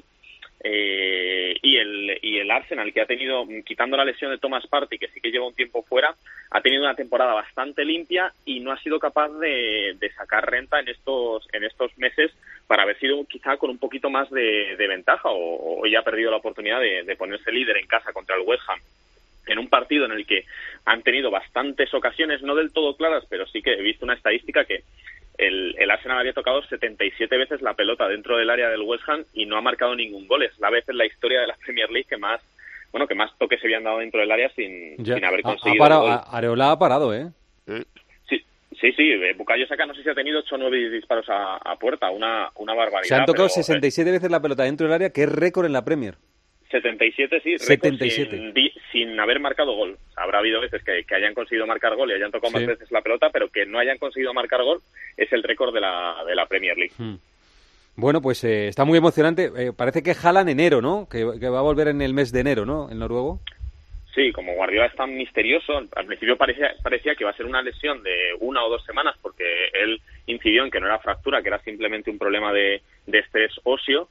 [SPEAKER 15] Eh, y el y el Arsenal, que ha tenido, quitando la lesión de Thomas Partey, que sí que lleva un tiempo fuera, ha tenido una temporada bastante limpia y no ha sido capaz de, de sacar renta en estos en estos meses para haber sido quizá con un poquito más de, de ventaja, o, o ya ha perdido la oportunidad de, de ponerse líder en casa contra el West Ham, en un partido en el que han tenido bastantes ocasiones, no del todo claras, pero sí que he visto una estadística que El, el Arsenal había tocado setenta y siete veces la pelota dentro del área del West Ham y no ha marcado ningún gol. Es la vez en la historia de la Premier League que más, bueno, que más toques se habían dado dentro del área sin, sin haber conseguido
[SPEAKER 4] ha parado,
[SPEAKER 15] gol.
[SPEAKER 4] Areola ha parado, ¿eh?
[SPEAKER 15] Sí, sí, sí. Bukayo Saka no sé si ha tenido ocho o nueve disparos a, a puerta, una, una barbaridad.
[SPEAKER 4] Se han tocado
[SPEAKER 15] pero,
[SPEAKER 4] sesenta y siete veces la pelota dentro del área, que es récord en la Premier.
[SPEAKER 15] setenta y siete, sí,
[SPEAKER 4] setenta y siete.
[SPEAKER 15] Sin, sin haber marcado gol. Habrá habido veces que, que hayan conseguido marcar gol y hayan tocado
[SPEAKER 4] Sí.
[SPEAKER 15] más veces la pelota, pero que no hayan conseguido marcar gol es el récord de la, de la Premier League.
[SPEAKER 4] Hmm. Bueno, pues eh, está muy emocionante. Eh, parece que Haaland enero, ¿no? Que, que va a volver en el mes de enero, ¿no? El noruego.
[SPEAKER 15] Sí, como Guardiola es tan misterioso, al principio parecía, parecía que iba a ser una lesión de una o dos semanas, porque él incidió en que no era fractura, que era simplemente un problema de, de estrés óseo,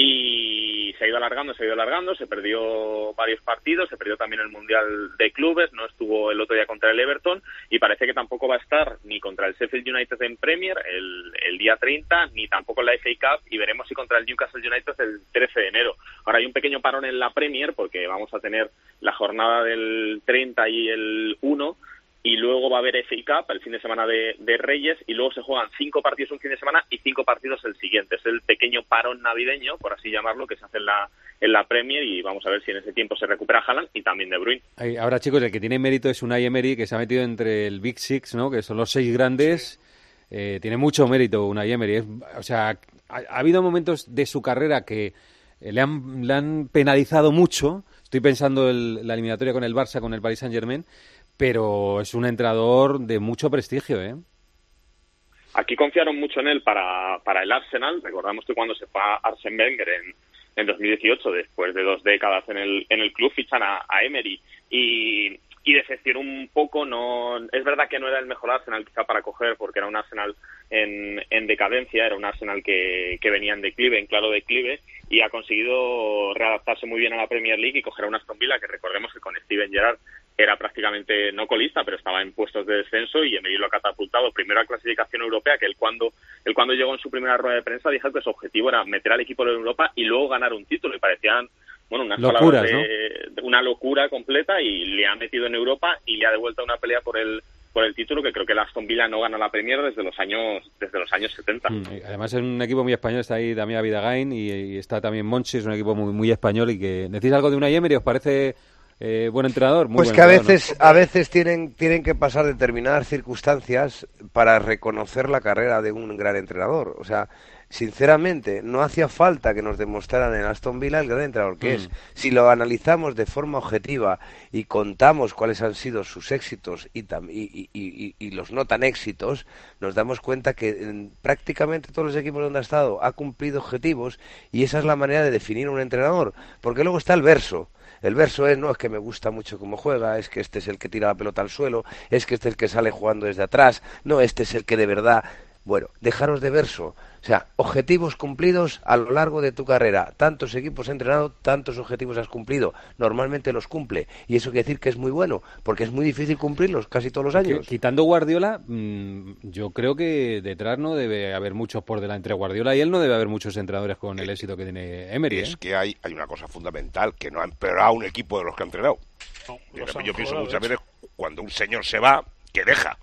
[SPEAKER 15] y se ha ido alargando, se ha ido alargando, se perdió varios partidos, se perdió también el Mundial de Clubes, no estuvo el otro día contra el Everton, y parece que tampoco va a estar ni contra el Sheffield United en Premier el, el día treinta, ni tampoco en la F A Cup, y veremos si contra el Newcastle United el trece de enero. Ahora hay un pequeño parón en la Premier, porque vamos a tener la jornada del treinta y el uno, y luego va a haber F A Cup el fin de semana de, de Reyes, y luego se juegan cinco partidos un fin de semana y cinco partidos el siguiente. Es el pequeño parón navideño, por así llamarlo, que se hace en la, en la Premier, y vamos a ver si en ese tiempo se recupera Haaland y también De Bruyne.
[SPEAKER 4] Ahí, ahora, chicos, el que tiene mérito es Unai Emery, que se ha metido entre el Big Six, ¿no? Que son los seis grandes. Eh, tiene mucho mérito Unai Emery. Es, o sea, ha, ha habido momentos de su carrera que eh, le, han, le han penalizado mucho. Estoy pensando en la eliminatoria con el Barça, con el Paris Saint-Germain, pero es un entrenador de mucho prestigio, ¿eh?
[SPEAKER 15] Aquí confiaron mucho en él para, para el Arsenal. Recordamos que cuando se fue a Arsene Wenger en, en dos mil dieciocho, después de dos décadas en el, en el club, fichan a, a Emery y, y decepcionó un poco. No, es verdad que no era el mejor Arsenal quizá para coger, porque era un Arsenal en, en decadencia, era un Arsenal que, que venía en declive, en claro declive, y ha conseguido readaptarse muy bien a la Premier League y coger a un Aston Villa que, recordemos que con Steven Gerrard era prácticamente no colista, pero estaba en puestos de descenso, y Emery lo ha catapultado primero a clasificación europea, que él cuando él cuando llegó en su primera rueda de prensa dijo que su objetivo era meter al equipo en Europa y luego ganar un título, y parecían, bueno, unas
[SPEAKER 4] locuras,
[SPEAKER 15] palabras de,
[SPEAKER 4] ¿no?
[SPEAKER 15] de una locura completa, y le ha metido en Europa y le ha devuelto una pelea por el por el título, que creo que el Aston Villa no gana la Premier desde los años desde los años setenta.
[SPEAKER 4] Mm, además es un equipo muy español, está ahí Damián Vidagain y, y está también Monchi, es un equipo muy, muy español. Y que ¿decís algo de Unai Emery? ¿Os parece eh, buen entrenador? Muy
[SPEAKER 7] pues
[SPEAKER 4] buen
[SPEAKER 7] que a
[SPEAKER 4] entrenador,
[SPEAKER 7] veces
[SPEAKER 4] ¿no?
[SPEAKER 7] a veces tienen tienen que pasar determinadas circunstancias para reconocer la carrera de un gran entrenador. O sea, sinceramente, no hacía falta que nos demostraran en Aston Villa el gran entrenador que mm. es. Si lo analizamos de forma objetiva y contamos cuáles han sido sus éxitos y, tam y, y, y, y los no tan éxitos, nos damos cuenta que en prácticamente todos los equipos donde ha estado ha cumplido objetivos, y esa es la manera de definir un entrenador. Porque luego está el verso. El verso es, no, es que me gusta mucho cómo juega, es que este es el que tira la pelota al suelo, es que este es el que sale jugando desde atrás, no, este es el que de verdad... Bueno, dejaros de verso. O sea, objetivos cumplidos a lo largo de tu carrera. Tantos equipos entrenado, tantos objetivos has cumplido. Normalmente los cumple. Y eso quiere decir que es muy bueno, porque es muy difícil cumplirlos casi todos los años.
[SPEAKER 4] Quitando Guardiola, mmm, yo creo que detrás no debe haber muchos por delante. Entre Guardiola y él no debe haber muchos entrenadores con el éxito que tiene Emery.
[SPEAKER 8] Es
[SPEAKER 4] ¿eh?
[SPEAKER 8] que hay, hay una cosa fundamental, que no ha empeorado un equipo de los que ha entrenado. No, yo yo pienso muchas veces, cuando un señor se va, que deja.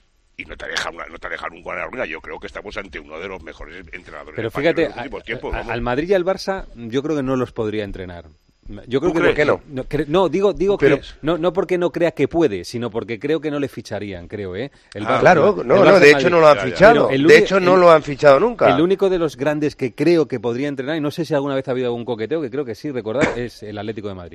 [SPEAKER 8] Y no te deja una, no te deja nunca en la ruina. Yo creo que estamos ante uno de los mejores entrenadores.
[SPEAKER 4] Pero
[SPEAKER 8] de
[SPEAKER 4] fíjate,
[SPEAKER 8] en los últimos tiempos,
[SPEAKER 4] a, al Madrid y al Barça yo creo que no los podría entrenar. Yo creo
[SPEAKER 7] ¿Tú
[SPEAKER 4] que,
[SPEAKER 7] crees que no?
[SPEAKER 4] No, cre no digo, digo
[SPEAKER 7] Pero...
[SPEAKER 4] que no, no porque no crea que puede, sino porque creo que no le ficharían, creo, ¿eh?
[SPEAKER 7] El ah, Barça, claro, no, no, de hecho no lo han ya, fichado. Ya. De hecho no el, lo han fichado nunca.
[SPEAKER 4] El único de los grandes que creo que podría entrenar, y no sé si alguna vez ha habido algún coqueteo, que creo que sí, recordar, es el Atlético de Madrid.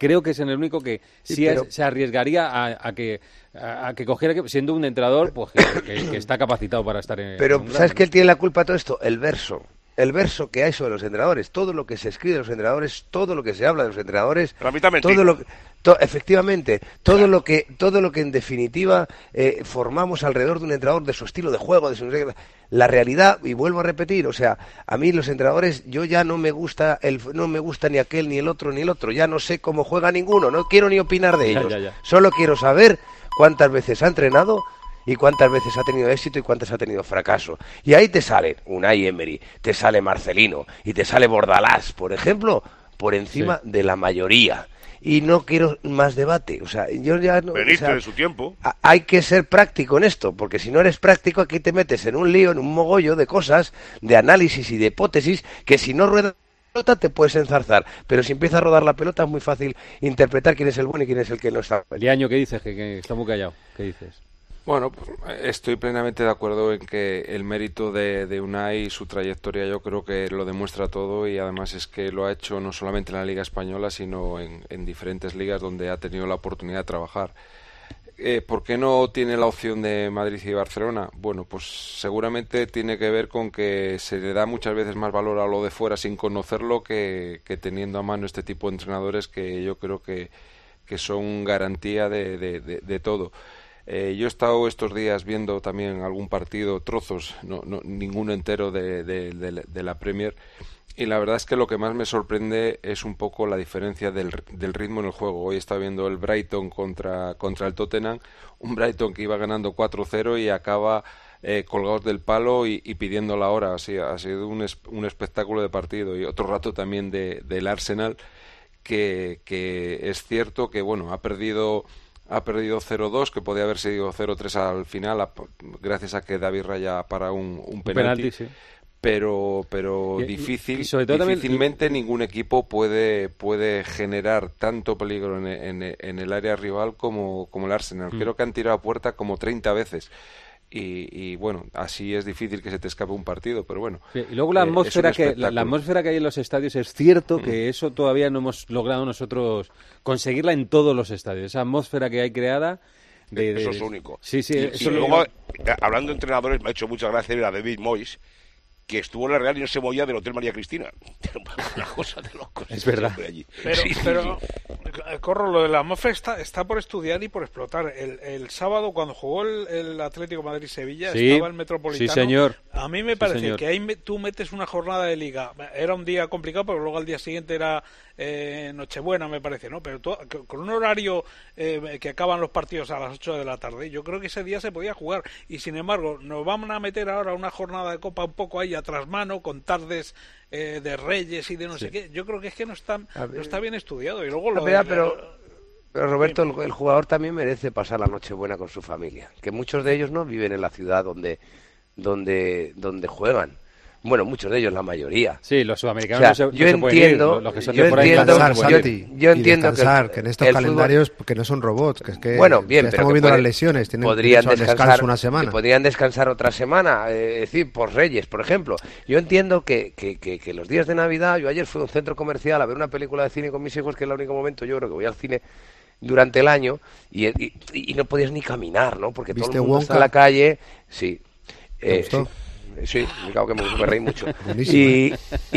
[SPEAKER 4] creo que es en el único que sí, sí pero... es, se arriesgaría a, a que a, a que cogiera, que, siendo un entrenador pues que, que, que está capacitado para estar en...
[SPEAKER 7] Pero,
[SPEAKER 4] en
[SPEAKER 7] ¿sabes quién tiene la culpa de todo esto? El verso. El verso que hay sobre los entrenadores, todo lo que se escribe de los entrenadores, todo lo que se habla de los entrenadores, todo lo to, efectivamente, todo claro. lo que todo lo que en definitiva eh, formamos alrededor de un entrenador, de su estilo de juego, de su la realidad, y vuelvo a repetir, o sea, a mí los entrenadores, yo ya no me gusta el no me gusta ni aquel ni el otro ni el otro, ya no sé cómo juega ninguno, no quiero ni opinar de ellos, ya, ya, ya. Solo quiero saber cuántas veces ha entrenado y cuántas veces ha tenido éxito y cuántas ha tenido fracaso. Y ahí te sale Unai Emery, te sale Marcelino y te sale Bordalás, por ejemplo, por encima sí. de la mayoría. Y no quiero más debate. O sea, yo ya no...
[SPEAKER 8] Benito
[SPEAKER 7] o sea,
[SPEAKER 8] de su tiempo.
[SPEAKER 7] A, hay que ser práctico en esto, porque si no eres práctico aquí te metes en un lío, en un mogollo de cosas, de análisis y de hipótesis, que si no ruedas la pelota te puedes enzarzar. Pero si empieza a rodar la pelota es muy fácil interpretar quién es el bueno y quién es el que no está.
[SPEAKER 4] Liaño, ¿qué dices? Que, que está muy callado. ¿Qué dices?
[SPEAKER 6] Bueno, estoy plenamente de acuerdo en que el mérito de, de Unai y su trayectoria yo creo que lo demuestra todo, y además es que lo ha hecho no solamente en la Liga Española sino en, en diferentes ligas donde ha tenido la oportunidad de trabajar. Eh, ¿Por qué no tiene la opción de Madrid y Barcelona? Bueno, pues seguramente tiene que ver con que se le da muchas veces más valor a lo de fuera sin conocerlo que, que teniendo a mano este tipo de entrenadores que yo creo que, que son garantía de, de, de, de todo. Eh, yo he estado estos días viendo también algún partido, trozos, no, no, ninguno entero de, de, de, de la Premier, y la verdad es que lo que más me sorprende es un poco la diferencia del, del ritmo en el juego. Hoy he estado viendo el Brighton contra, contra el Tottenham, un Brighton que iba ganando cuatro cero y acaba eh, colgados del palo y, y pidiendo la hora. Así, ha sido un, es, un espectáculo de partido. Y otro rato también de, del Arsenal, que, que es cierto que bueno ha perdido... Ha perdido cero dos, que podía haber sido cero tres al final, a, gracias a que David Raya para un, un penalti. penalti sí. Pero, pero y, difícil, y sobre todo difícilmente también... ningún equipo puede, puede generar tanto peligro en, en, en el área rival como, como el Arsenal. Mm. Creo que han tirado a puerta como treinta veces. Y, y bueno, así es difícil que se te escape un partido, pero bueno.
[SPEAKER 4] Sí, y luego la atmósfera eh, que la, la atmósfera que hay en los estadios, es cierto que eso todavía no hemos logrado nosotros conseguirla en todos los estadios. Esa atmósfera que hay creada. De, de...
[SPEAKER 8] Eso es único.
[SPEAKER 4] Sí, sí.
[SPEAKER 8] Y,
[SPEAKER 4] eso
[SPEAKER 8] y luego, único. Hablando de entrenadores, me ha hecho mucha gracia ver a David Moyes, que estuvo en la Real y no se movía del Hotel María Cristina. Una cosa de locos.
[SPEAKER 4] Es verdad.
[SPEAKER 8] Allí.
[SPEAKER 9] Pero,
[SPEAKER 8] sí,
[SPEAKER 9] pero
[SPEAKER 8] sí.
[SPEAKER 9] Corro, lo de la atmósfera está, está por estudiar y por explotar. El, el sábado, cuando jugó el, el Atlético Madrid-Sevilla, sí, estaba el Metropolitano.
[SPEAKER 4] Sí, señor.
[SPEAKER 9] A mí me
[SPEAKER 4] sí,
[SPEAKER 9] parece
[SPEAKER 4] señor.
[SPEAKER 9] que ahí me, tú metes una jornada de liga. Era un día complicado, pero luego al día siguiente era eh, Nochebuena, me parece, ¿no? Pero tú, con un horario eh, que acaban los partidos a las ocho de la tarde, yo creo que ese día se podía jugar. Y sin embargo, nos vamos a meter ahora una jornada de Copa un poco ahí a trasmano, con tardes eh, de Reyes y de no sí. sé qué. Yo creo que es que no está, no está bien estudiado. Y luego lo
[SPEAKER 7] ver,
[SPEAKER 9] de,
[SPEAKER 7] pero, pero Roberto, el, el jugador también merece pasar la Nochebuena con su familia. Que muchos de ellos no viven en la ciudad donde, donde, donde juegan. Bueno, muchos de ellos, la mayoría.
[SPEAKER 4] Sí, los sudamericanos
[SPEAKER 7] o sea,
[SPEAKER 4] no se,
[SPEAKER 7] yo
[SPEAKER 4] no
[SPEAKER 7] entiendo,
[SPEAKER 4] se los que son
[SPEAKER 7] yo
[SPEAKER 4] de por ahí
[SPEAKER 7] entiendo,
[SPEAKER 10] descansar,
[SPEAKER 7] yo,
[SPEAKER 10] Santi,
[SPEAKER 7] yo entiendo
[SPEAKER 10] descansar,
[SPEAKER 7] que,
[SPEAKER 10] que en estos calendarios fútbol... que no son robots, que es que
[SPEAKER 7] bueno, bien,
[SPEAKER 10] ya
[SPEAKER 7] pero
[SPEAKER 10] estamos viendo
[SPEAKER 7] pueden,
[SPEAKER 10] las lesiones, tienen
[SPEAKER 7] podrían
[SPEAKER 10] descansar
[SPEAKER 7] descansar
[SPEAKER 10] una semana.
[SPEAKER 7] Podrían descansar otra semana, eh, es decir, por Reyes, por ejemplo. Yo entiendo que, que, que, que los días de Navidad, yo ayer fui a un centro comercial a ver una película de cine con mis hijos, que es el único momento yo creo que voy al cine durante el año, y, y, y no podías ni caminar, ¿no? Porque todo el mundo
[SPEAKER 10] Wonka?
[SPEAKER 7] está en la calle, sí.
[SPEAKER 10] ¿Te
[SPEAKER 7] eh,
[SPEAKER 10] gustó?
[SPEAKER 7] Sí. Sí, me cago que me, me reí mucho.
[SPEAKER 10] Y,
[SPEAKER 7] y,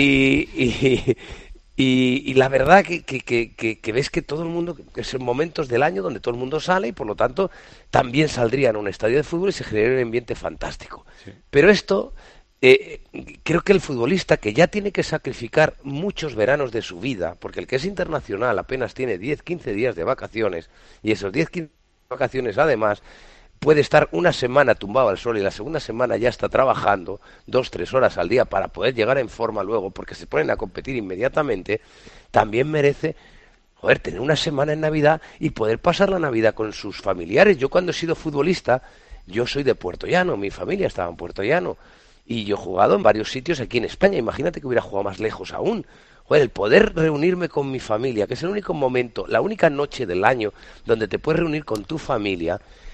[SPEAKER 7] y, y, y la verdad que, que, que, que ves que todo el mundo, que son momentos del año donde todo el mundo sale y por lo tanto también saldrían a un estadio de fútbol y se generaría un ambiente fantástico. Sí. Pero esto, eh, creo que el futbolista que ya tiene que sacrificar muchos veranos de su vida, porque el que es internacional apenas tiene diez, quince días de vacaciones y esos diez, quince vacaciones además... puede estar una semana tumbado al sol y la segunda semana ya está trabajando dos, tres horas al día para poder llegar en forma luego, porque se ponen a competir inmediatamente, también merece, joder, tener una semana en Navidad y poder pasar la Navidad con sus familiares. Yo cuando he sido futbolista, yo soy de Puerto Llano, mi familia estaba en Puerto Llano, y yo he jugado en varios sitios aquí en España, imagínate que hubiera jugado más lejos aún. Joder, el poder reunirme con mi familia, que es el único momento, la única noche del año donde te puedes reunir con tu familia,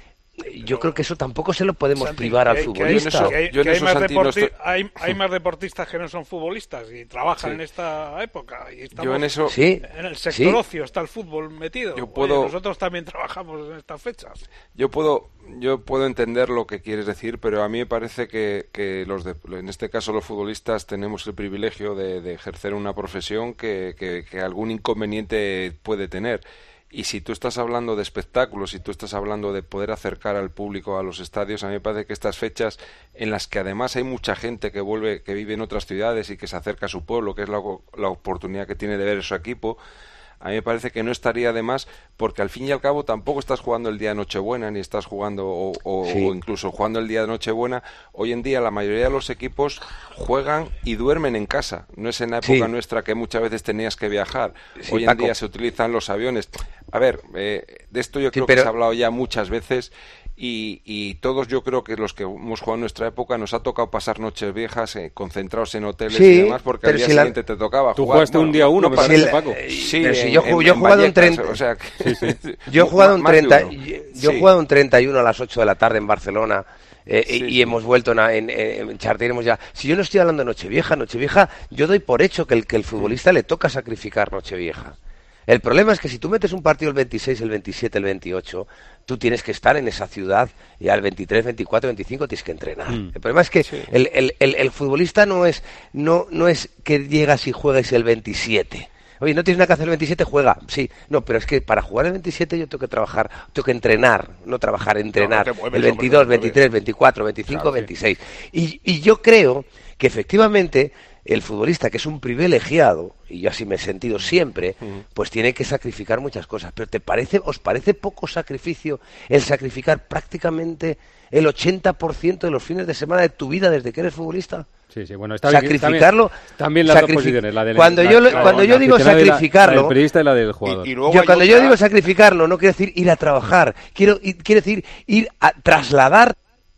[SPEAKER 7] yo creo que eso tampoco se lo podemos Santi, privar al futbolista.
[SPEAKER 9] Que hay, que hay, más deporti- hay, hay más deportistas que no son futbolistas y trabajan sí. en esta época. Y estamos
[SPEAKER 6] yo en eso
[SPEAKER 7] sí,
[SPEAKER 9] en el sector sí. ocio está el fútbol metido.
[SPEAKER 6] Yo puedo,
[SPEAKER 9] Oye, nosotros también trabajamos en estas fechas.
[SPEAKER 6] Yo puedo yo puedo entender lo que quieres decir, pero a mí me parece que, que los de, en este caso los futbolistas tenemos el privilegio de, de ejercer una profesión que, que, que algún inconveniente puede tener. Y si tú estás hablando de espectáculos, si tú estás hablando de poder acercar al público a los estadios, a mí me parece que estas fechas en las que además hay mucha gente que vuelve, que vive en otras ciudades y que se acerca a su pueblo, que es la, la oportunidad que tiene de ver su equipo, a mí me parece que no estaría de más, porque al fin y al cabo tampoco estás jugando el día de Nochebuena, ni estás jugando, o, o, sí. o incluso jugando el día de Nochebuena. Hoy en día la mayoría de los equipos juegan y duermen en casa. No es en la época sí. nuestra que muchas veces tenías que viajar. Sí, Hoy en Paco. día se utilizan los aviones. A ver, eh, de esto yo sí, creo pero... que se ha hablado ya muchas veces. Y, y todos yo creo que los que hemos jugado en nuestra época nos ha tocado pasar noches viejas eh, concentrados en hoteles sí, y demás, porque al día si siguiente la... te tocaba
[SPEAKER 4] Tú
[SPEAKER 6] jugar.
[SPEAKER 4] jugaste bueno, un día uno, no, me parece, Paco.
[SPEAKER 7] Sí, pero si yo, en, yo he jugado un treinta, o sea, sí, sí. yo he jugado un treinta, yo he jugado un treinta y uno a las ocho de la tarde en Barcelona. Eh, sí, y, sí. y hemos vuelto en, en, en Charter, hemos ya. Si yo no estoy hablando de Nochevieja, Nochevieja, yo doy por hecho que el que el futbolista le toca sacrificar Nochevieja. El problema es que si tú metes un partido el veintiséis, el veintisiete, el veintiocho, tú tienes que estar en esa ciudad y al veintitrés, veinticuatro, veinticinco tienes que entrenar. Mm. El problema es que sí. el, el, el, el futbolista no es, no, no es que llegas y juegues el veintisiete. Oye, no tienes nada que hacer el veintisiete, juega. Sí, no, pero es que para jugar el veintisiete yo tengo que trabajar, tengo que entrenar, no trabajar, entrenar. No, no mueves, el veintidós, veintitrés, veinticuatro, veinticinco, claro, veintiséis. Sí. Y, y yo creo que efectivamente el futbolista, que es un privilegiado, y yo así me he sentido siempre, uh-huh. pues tiene que sacrificar muchas cosas. Pero ¿te parece, os parece poco sacrificio el sacrificar prácticamente el ochenta por ciento de los fines de semana de tu vida desde que eres futbolista?
[SPEAKER 4] Sí, sí, bueno, está
[SPEAKER 7] sacrificarlo.
[SPEAKER 4] Bien, también, también las sacrific- dos posiciones, la del
[SPEAKER 7] cuando
[SPEAKER 4] la,
[SPEAKER 7] yo,
[SPEAKER 4] la,
[SPEAKER 7] cuando
[SPEAKER 4] la,
[SPEAKER 7] yo digo sacrificarlo,
[SPEAKER 4] la del periodista y la del jugador.
[SPEAKER 7] Y, y yo, cuando yo digo sacrificarlo, no quiero decir ir a trabajar, quiero, quiero decir ir a trasladar.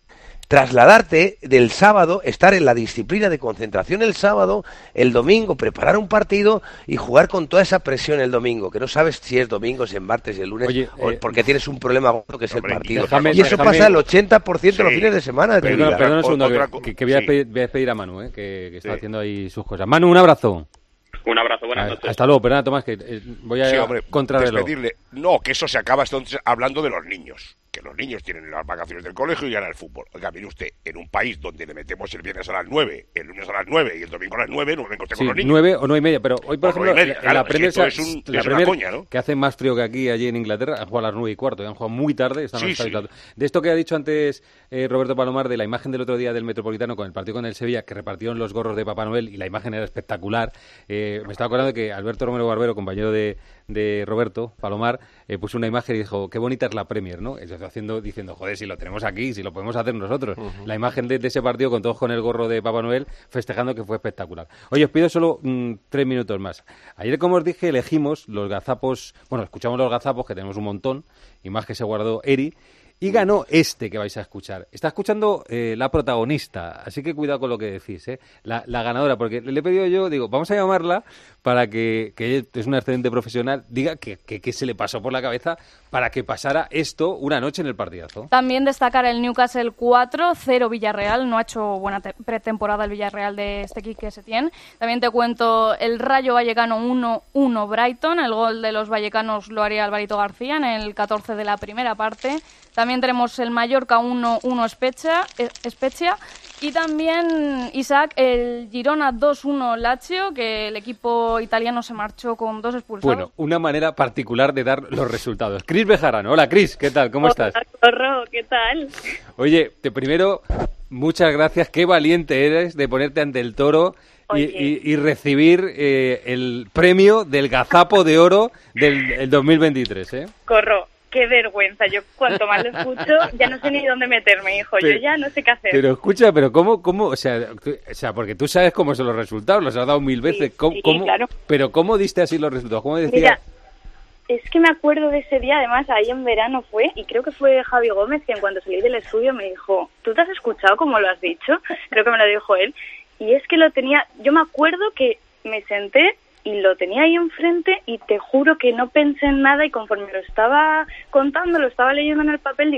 [SPEAKER 7] Trasladarte del sábado, estar en la disciplina de concentración el sábado, el domingo, preparar un partido y jugar con toda esa presión el domingo, que no sabes si es domingo, si es martes, si es lunes, Oye, o eh, porque tienes un problema gordo que es hombre, el partido. Déjame, y eso déjame, pasa el ochenta por ciento sí, de los fines de semana de tu vida.
[SPEAKER 4] Perdón un segundo, que, que, que voy, a sí. pedir, voy a despedir a Manu, eh, que, que está sí. haciendo ahí sus cosas. Manu, un abrazo.
[SPEAKER 15] Un abrazo, buenas noches.
[SPEAKER 4] Hasta luego, perdona, Tomás, que eh, voy a
[SPEAKER 8] sí, hombre,
[SPEAKER 4] contrarreloj.
[SPEAKER 8] Despedirle. No, que eso se acaba entonces hablando de los niños. Que los niños tienen las vacaciones del colegio y ya al fútbol. Oiga, mire usted, en un país donde le metemos el viernes a las nueve, el lunes a las nueve y el domingo a las nueve, no me encontré
[SPEAKER 4] sí,
[SPEAKER 8] con los niños.
[SPEAKER 4] nueve o nueve y media, pero hoy, por
[SPEAKER 8] o
[SPEAKER 4] ejemplo,
[SPEAKER 8] media,
[SPEAKER 4] en
[SPEAKER 8] claro,
[SPEAKER 4] la Premier,
[SPEAKER 8] es que, es un,
[SPEAKER 4] la
[SPEAKER 8] es
[SPEAKER 4] Premier
[SPEAKER 8] coña, ¿no?
[SPEAKER 4] que hace más frío que aquí, allí en Inglaterra, han jugado a las nueve y cuarto, y han jugado muy tarde. Están
[SPEAKER 8] sí, sí.
[SPEAKER 4] De esto que ha dicho antes eh, Roberto Palomar, de la imagen del otro día del Metropolitano con el partido con el Sevilla, que repartieron los gorros de Papá Noel y la imagen era espectacular. Eh, me estaba acordando de que Alberto Romero Barbero, compañero de, de Roberto Palomar, eh, puso una imagen y dijo, qué bonita es la Premier, ¿no? Eso está haciendo, diciendo, joder, si lo tenemos aquí, si lo podemos hacer nosotros. Uh-huh. La imagen de, de ese partido con todos con el gorro de Papá Noel festejando, que fue espectacular. Oye, os pido solo mmm, tres minutos más. Ayer, como os dije, elegimos los gazapos, bueno, escuchamos los gazapos, que tenemos un montón, y más que se guardó Eri, y ganó este que vais a escuchar. Está escuchando eh, la protagonista, así que cuidado con lo que decís, ¿eh? La, la ganadora, porque le he pedido yo, digo, vamos a llamarla para que, que es una excelente profesional, diga que, que, que se le pasó por la cabeza para que pasara esto una noche en el partidazo.
[SPEAKER 16] También destacar el Newcastle cuatro cero Villarreal, no ha hecho buena te- pretemporada el Villarreal de este Quique Setién. También te cuento el Rayo Vallecano uno uno Brighton, el gol de los vallecanos lo haría Alvarito García en el catorce de la primera parte. También tenemos el Mallorca uno uno Spezia, Spezia y también, Isaac, el Girona dos uno Lazio, que el equipo italiano se marchó con dos expulsados.
[SPEAKER 4] Bueno, una manera particular de dar los resultados. Cris Bejarano, hola Cris, ¿qué tal? ¿Cómo
[SPEAKER 14] Hola,
[SPEAKER 4] estás?
[SPEAKER 14] Corro, ¿qué tal?
[SPEAKER 4] Oye, te primero, muchas gracias, qué valiente eres de ponerte ante el toro y, y, y recibir eh, el premio del Gazapo de Oro del el dos mil veintitrés, ¿eh?
[SPEAKER 14] Corro. Qué vergüenza, yo cuanto más lo escucho ya no sé ni dónde meterme, hijo, pero, yo ya no sé qué hacer.
[SPEAKER 4] Pero escucha, pero cómo, cómo, o sea, o sea, porque tú sabes cómo son los resultados, los has dado mil veces,
[SPEAKER 14] sí,
[SPEAKER 4] ¿cómo,
[SPEAKER 14] sí,
[SPEAKER 4] cómo,
[SPEAKER 14] claro.
[SPEAKER 4] Pero ¿cómo diste así los resultados? ¿Cómo decía?
[SPEAKER 14] Mira, es que me acuerdo de ese día, además, ahí en verano fue, y creo que fue Javi Gómez, que en cuanto salí del estudio me dijo, ¿tú te has escuchado como lo has dicho? Creo que me lo dijo él, y es que lo tenía, yo me acuerdo que me senté y lo tenía ahí enfrente y te juro que no pensé en nada y conforme lo estaba contando, lo estaba leyendo en el papel, digo, esto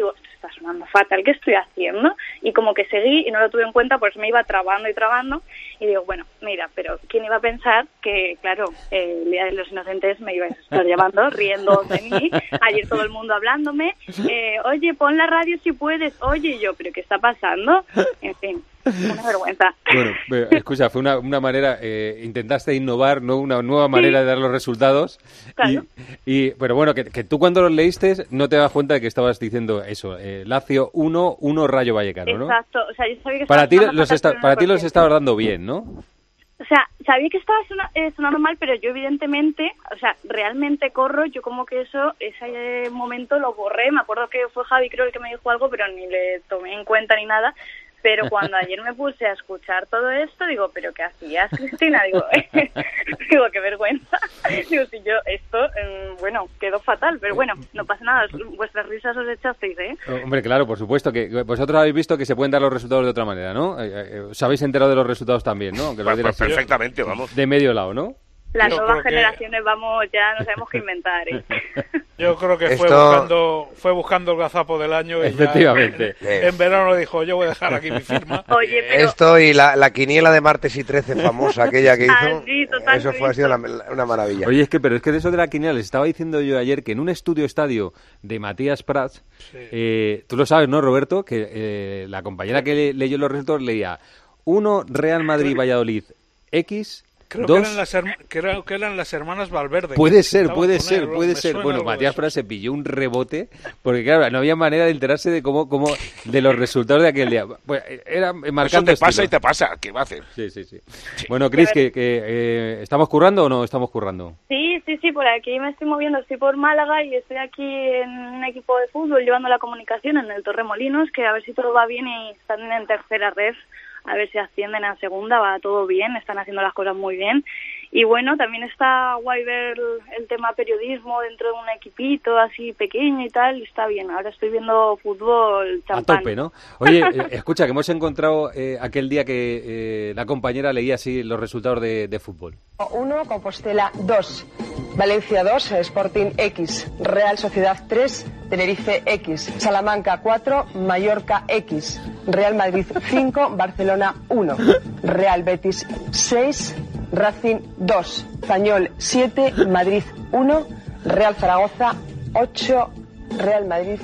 [SPEAKER 14] está sonando fatal, ¿qué estoy haciendo? Y como que seguí y no lo tuve en cuenta, pues me iba trabando y trabando y digo, bueno, mira, pero ¿quién iba a pensar que, claro, eh, el Día de los Inocentes me ibais a estar llamando, riendo de mí, ayer todo el mundo hablándome, eh, oye, pon la radio si puedes, oye, yo, ¿pero qué está pasando? En fin. Una vergüenza.
[SPEAKER 4] Bueno, pero, escucha, fue una, una manera, eh, intentaste innovar, ¿no? Una nueva manera sí. de dar los resultados.
[SPEAKER 14] Claro.
[SPEAKER 4] Y, y, pero bueno, que, que tú cuando los leíste no te das cuenta de que estabas diciendo eso, eh, Lazio uno, uno Rayo Vallecano, ¿no?
[SPEAKER 14] Exacto, o sea, yo sabía que
[SPEAKER 4] para ti los, está, para ti los estabas dando bien, ¿no?
[SPEAKER 14] O sea, sabía que estaba sona, eh, sonando mal, pero yo evidentemente, o sea, realmente corro, yo como que eso, ese momento lo borré, me acuerdo que fue Javi creo el que me dijo algo, pero ni le tomé en cuenta ni nada. Pero cuando ayer me puse a escuchar todo esto, digo, ¿pero qué hacías, Cristina? Digo, eh, digo, qué vergüenza. Digo, si yo esto, eh, bueno, quedó fatal, pero bueno, no pasa nada, vuestras risas os echasteis, ¿eh?
[SPEAKER 4] Hombre, claro, por supuesto, que vosotros habéis visto que se pueden dar los resultados de otra manera, ¿no? Eh, eh, os habéis enterado de los resultados también, ¿no? Aunque
[SPEAKER 8] pues, pues perfectamente, vamos.
[SPEAKER 4] De medio lado, ¿no?
[SPEAKER 14] Las
[SPEAKER 9] Yo
[SPEAKER 14] nuevas
[SPEAKER 9] creo
[SPEAKER 14] generaciones, que... vamos, ya no sabemos qué inventar, ¿eh?
[SPEAKER 9] Yo creo que
[SPEAKER 7] Esto...
[SPEAKER 9] fue buscando fue buscando el gazapo del año y
[SPEAKER 4] efectivamente.
[SPEAKER 9] Ya en, en verano dijo, yo voy a dejar aquí mi firma.
[SPEAKER 14] Oye, pero...
[SPEAKER 7] Esto y la, la quiniela de martes y trece famosa, aquella que hizo,
[SPEAKER 14] ah, sí,
[SPEAKER 7] eso fue ha sido la, la, una maravilla.
[SPEAKER 4] Oye, es que, pero es que de eso de la quiniela les estaba diciendo yo ayer que en un estudio estadio de Matías Prats, sí. eh, tú lo sabes, ¿no, Roberto? Que eh, la compañera que le, leyó los resultados leía uno Real Madrid-Valladolid X...
[SPEAKER 9] Creo
[SPEAKER 4] Dos.
[SPEAKER 9] que, eran las herma, creo que eran las hermanas Valverde.
[SPEAKER 4] Puede ser, puede
[SPEAKER 9] poner,
[SPEAKER 4] ser, puede ser. Bueno, Matías Prats se pilló un rebote, porque claro, no había manera de enterarse de cómo, cómo de los resultados de aquel día. Pues era marcando
[SPEAKER 8] Eso te pasa
[SPEAKER 4] estilo.
[SPEAKER 8] y te pasa, ¿qué va a hacer?
[SPEAKER 4] Sí, sí, sí. sí. Bueno, Cris, que, que eh, ¿estamos currando o no estamos currando?
[SPEAKER 14] Sí, sí, sí, por aquí me estoy moviendo, estoy por Málaga y estoy aquí en un equipo de fútbol llevando la comunicación en el Torremolinos, que a ver si todo va bien y están en tercera ref, a ver si ascienden a segunda, va todo bien, están haciendo las cosas muy bien. Y bueno, también está guay ver el tema periodismo dentro de un equipito así pequeño y tal, está bien. Ahora estoy viendo fútbol champán.
[SPEAKER 4] A tope, ¿no? Oye, eh, escucha, que hemos encontrado eh, aquel día que eh, la compañera leía así los resultados de, de fútbol.
[SPEAKER 17] uno, Compostela dos, Valencia dos, Sporting X, Real Sociedad tres, Tenerife X, Salamanca cuatro, Mallorca X, Real Madrid cinco, Barcelona uno, Real Betis seis, Racing dos, Español siete, Madrid uno, Real Zaragoza ocho, Real Madrid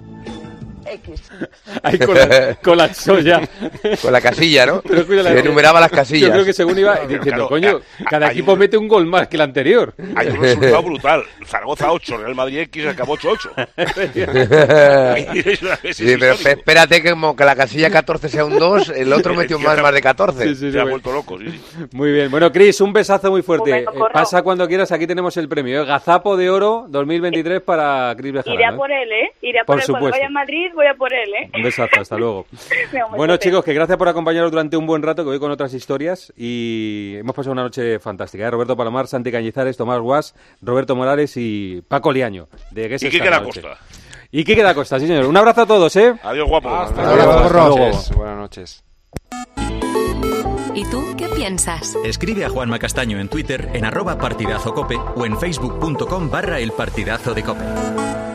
[SPEAKER 17] X.
[SPEAKER 4] Ahí con la, con la soya.
[SPEAKER 7] Con la casilla, ¿no?
[SPEAKER 4] Pero cuida,
[SPEAKER 7] se enumeraba las casillas.
[SPEAKER 4] Yo creo que según iba diciendo, claro, coño, cada equipo un... mete un gol más que el anterior.
[SPEAKER 8] Hay un resultado brutal. Zaragoza ocho, Real Madrid X acabó ocho ocho.
[SPEAKER 7] Sí, pero espérate que como que la casilla catorce sea un dos, el otro metió más, más de catorce.
[SPEAKER 8] Sí, sí, sí, se ha vuelto loco, sí.
[SPEAKER 4] Muy bien. Bueno, Cris, un besazo muy fuerte.
[SPEAKER 14] Eh,
[SPEAKER 4] pasa cuando quieras, aquí tenemos el premio. ¿eh? Gazapo de Oro dos mil veintitrés para Cris Bejarano.
[SPEAKER 14] Iré a por él, ¿eh? Iré a por,
[SPEAKER 4] por
[SPEAKER 14] él.
[SPEAKER 4] Supuesto.
[SPEAKER 14] Cuando vaya a Madrid voy a por él, ¿eh?
[SPEAKER 4] Un besazo, hasta luego. Bueno, chicos, que gracias por acompañarnos durante un buen rato, que voy con otras historias y hemos pasado una noche fantástica. ¿eh? Roberto Palomar, Santi Cañizares, Tomás Guas, Roberto Morales y Paco Liaño. De
[SPEAKER 8] ¿Y Quique da Costa?
[SPEAKER 4] Y Quique da Costa, sí señor. Un abrazo a todos, ¿eh?
[SPEAKER 8] Adiós, guapo.
[SPEAKER 6] Hasta
[SPEAKER 8] Adiós.
[SPEAKER 6] luego. Buenas noches. Buenas noches.
[SPEAKER 2] ¿Y tú qué piensas?
[SPEAKER 3] Escribe a Juanma Castaño en Twitter en arroba partidazo cope o en facebook punto com barra el partidazo de cope.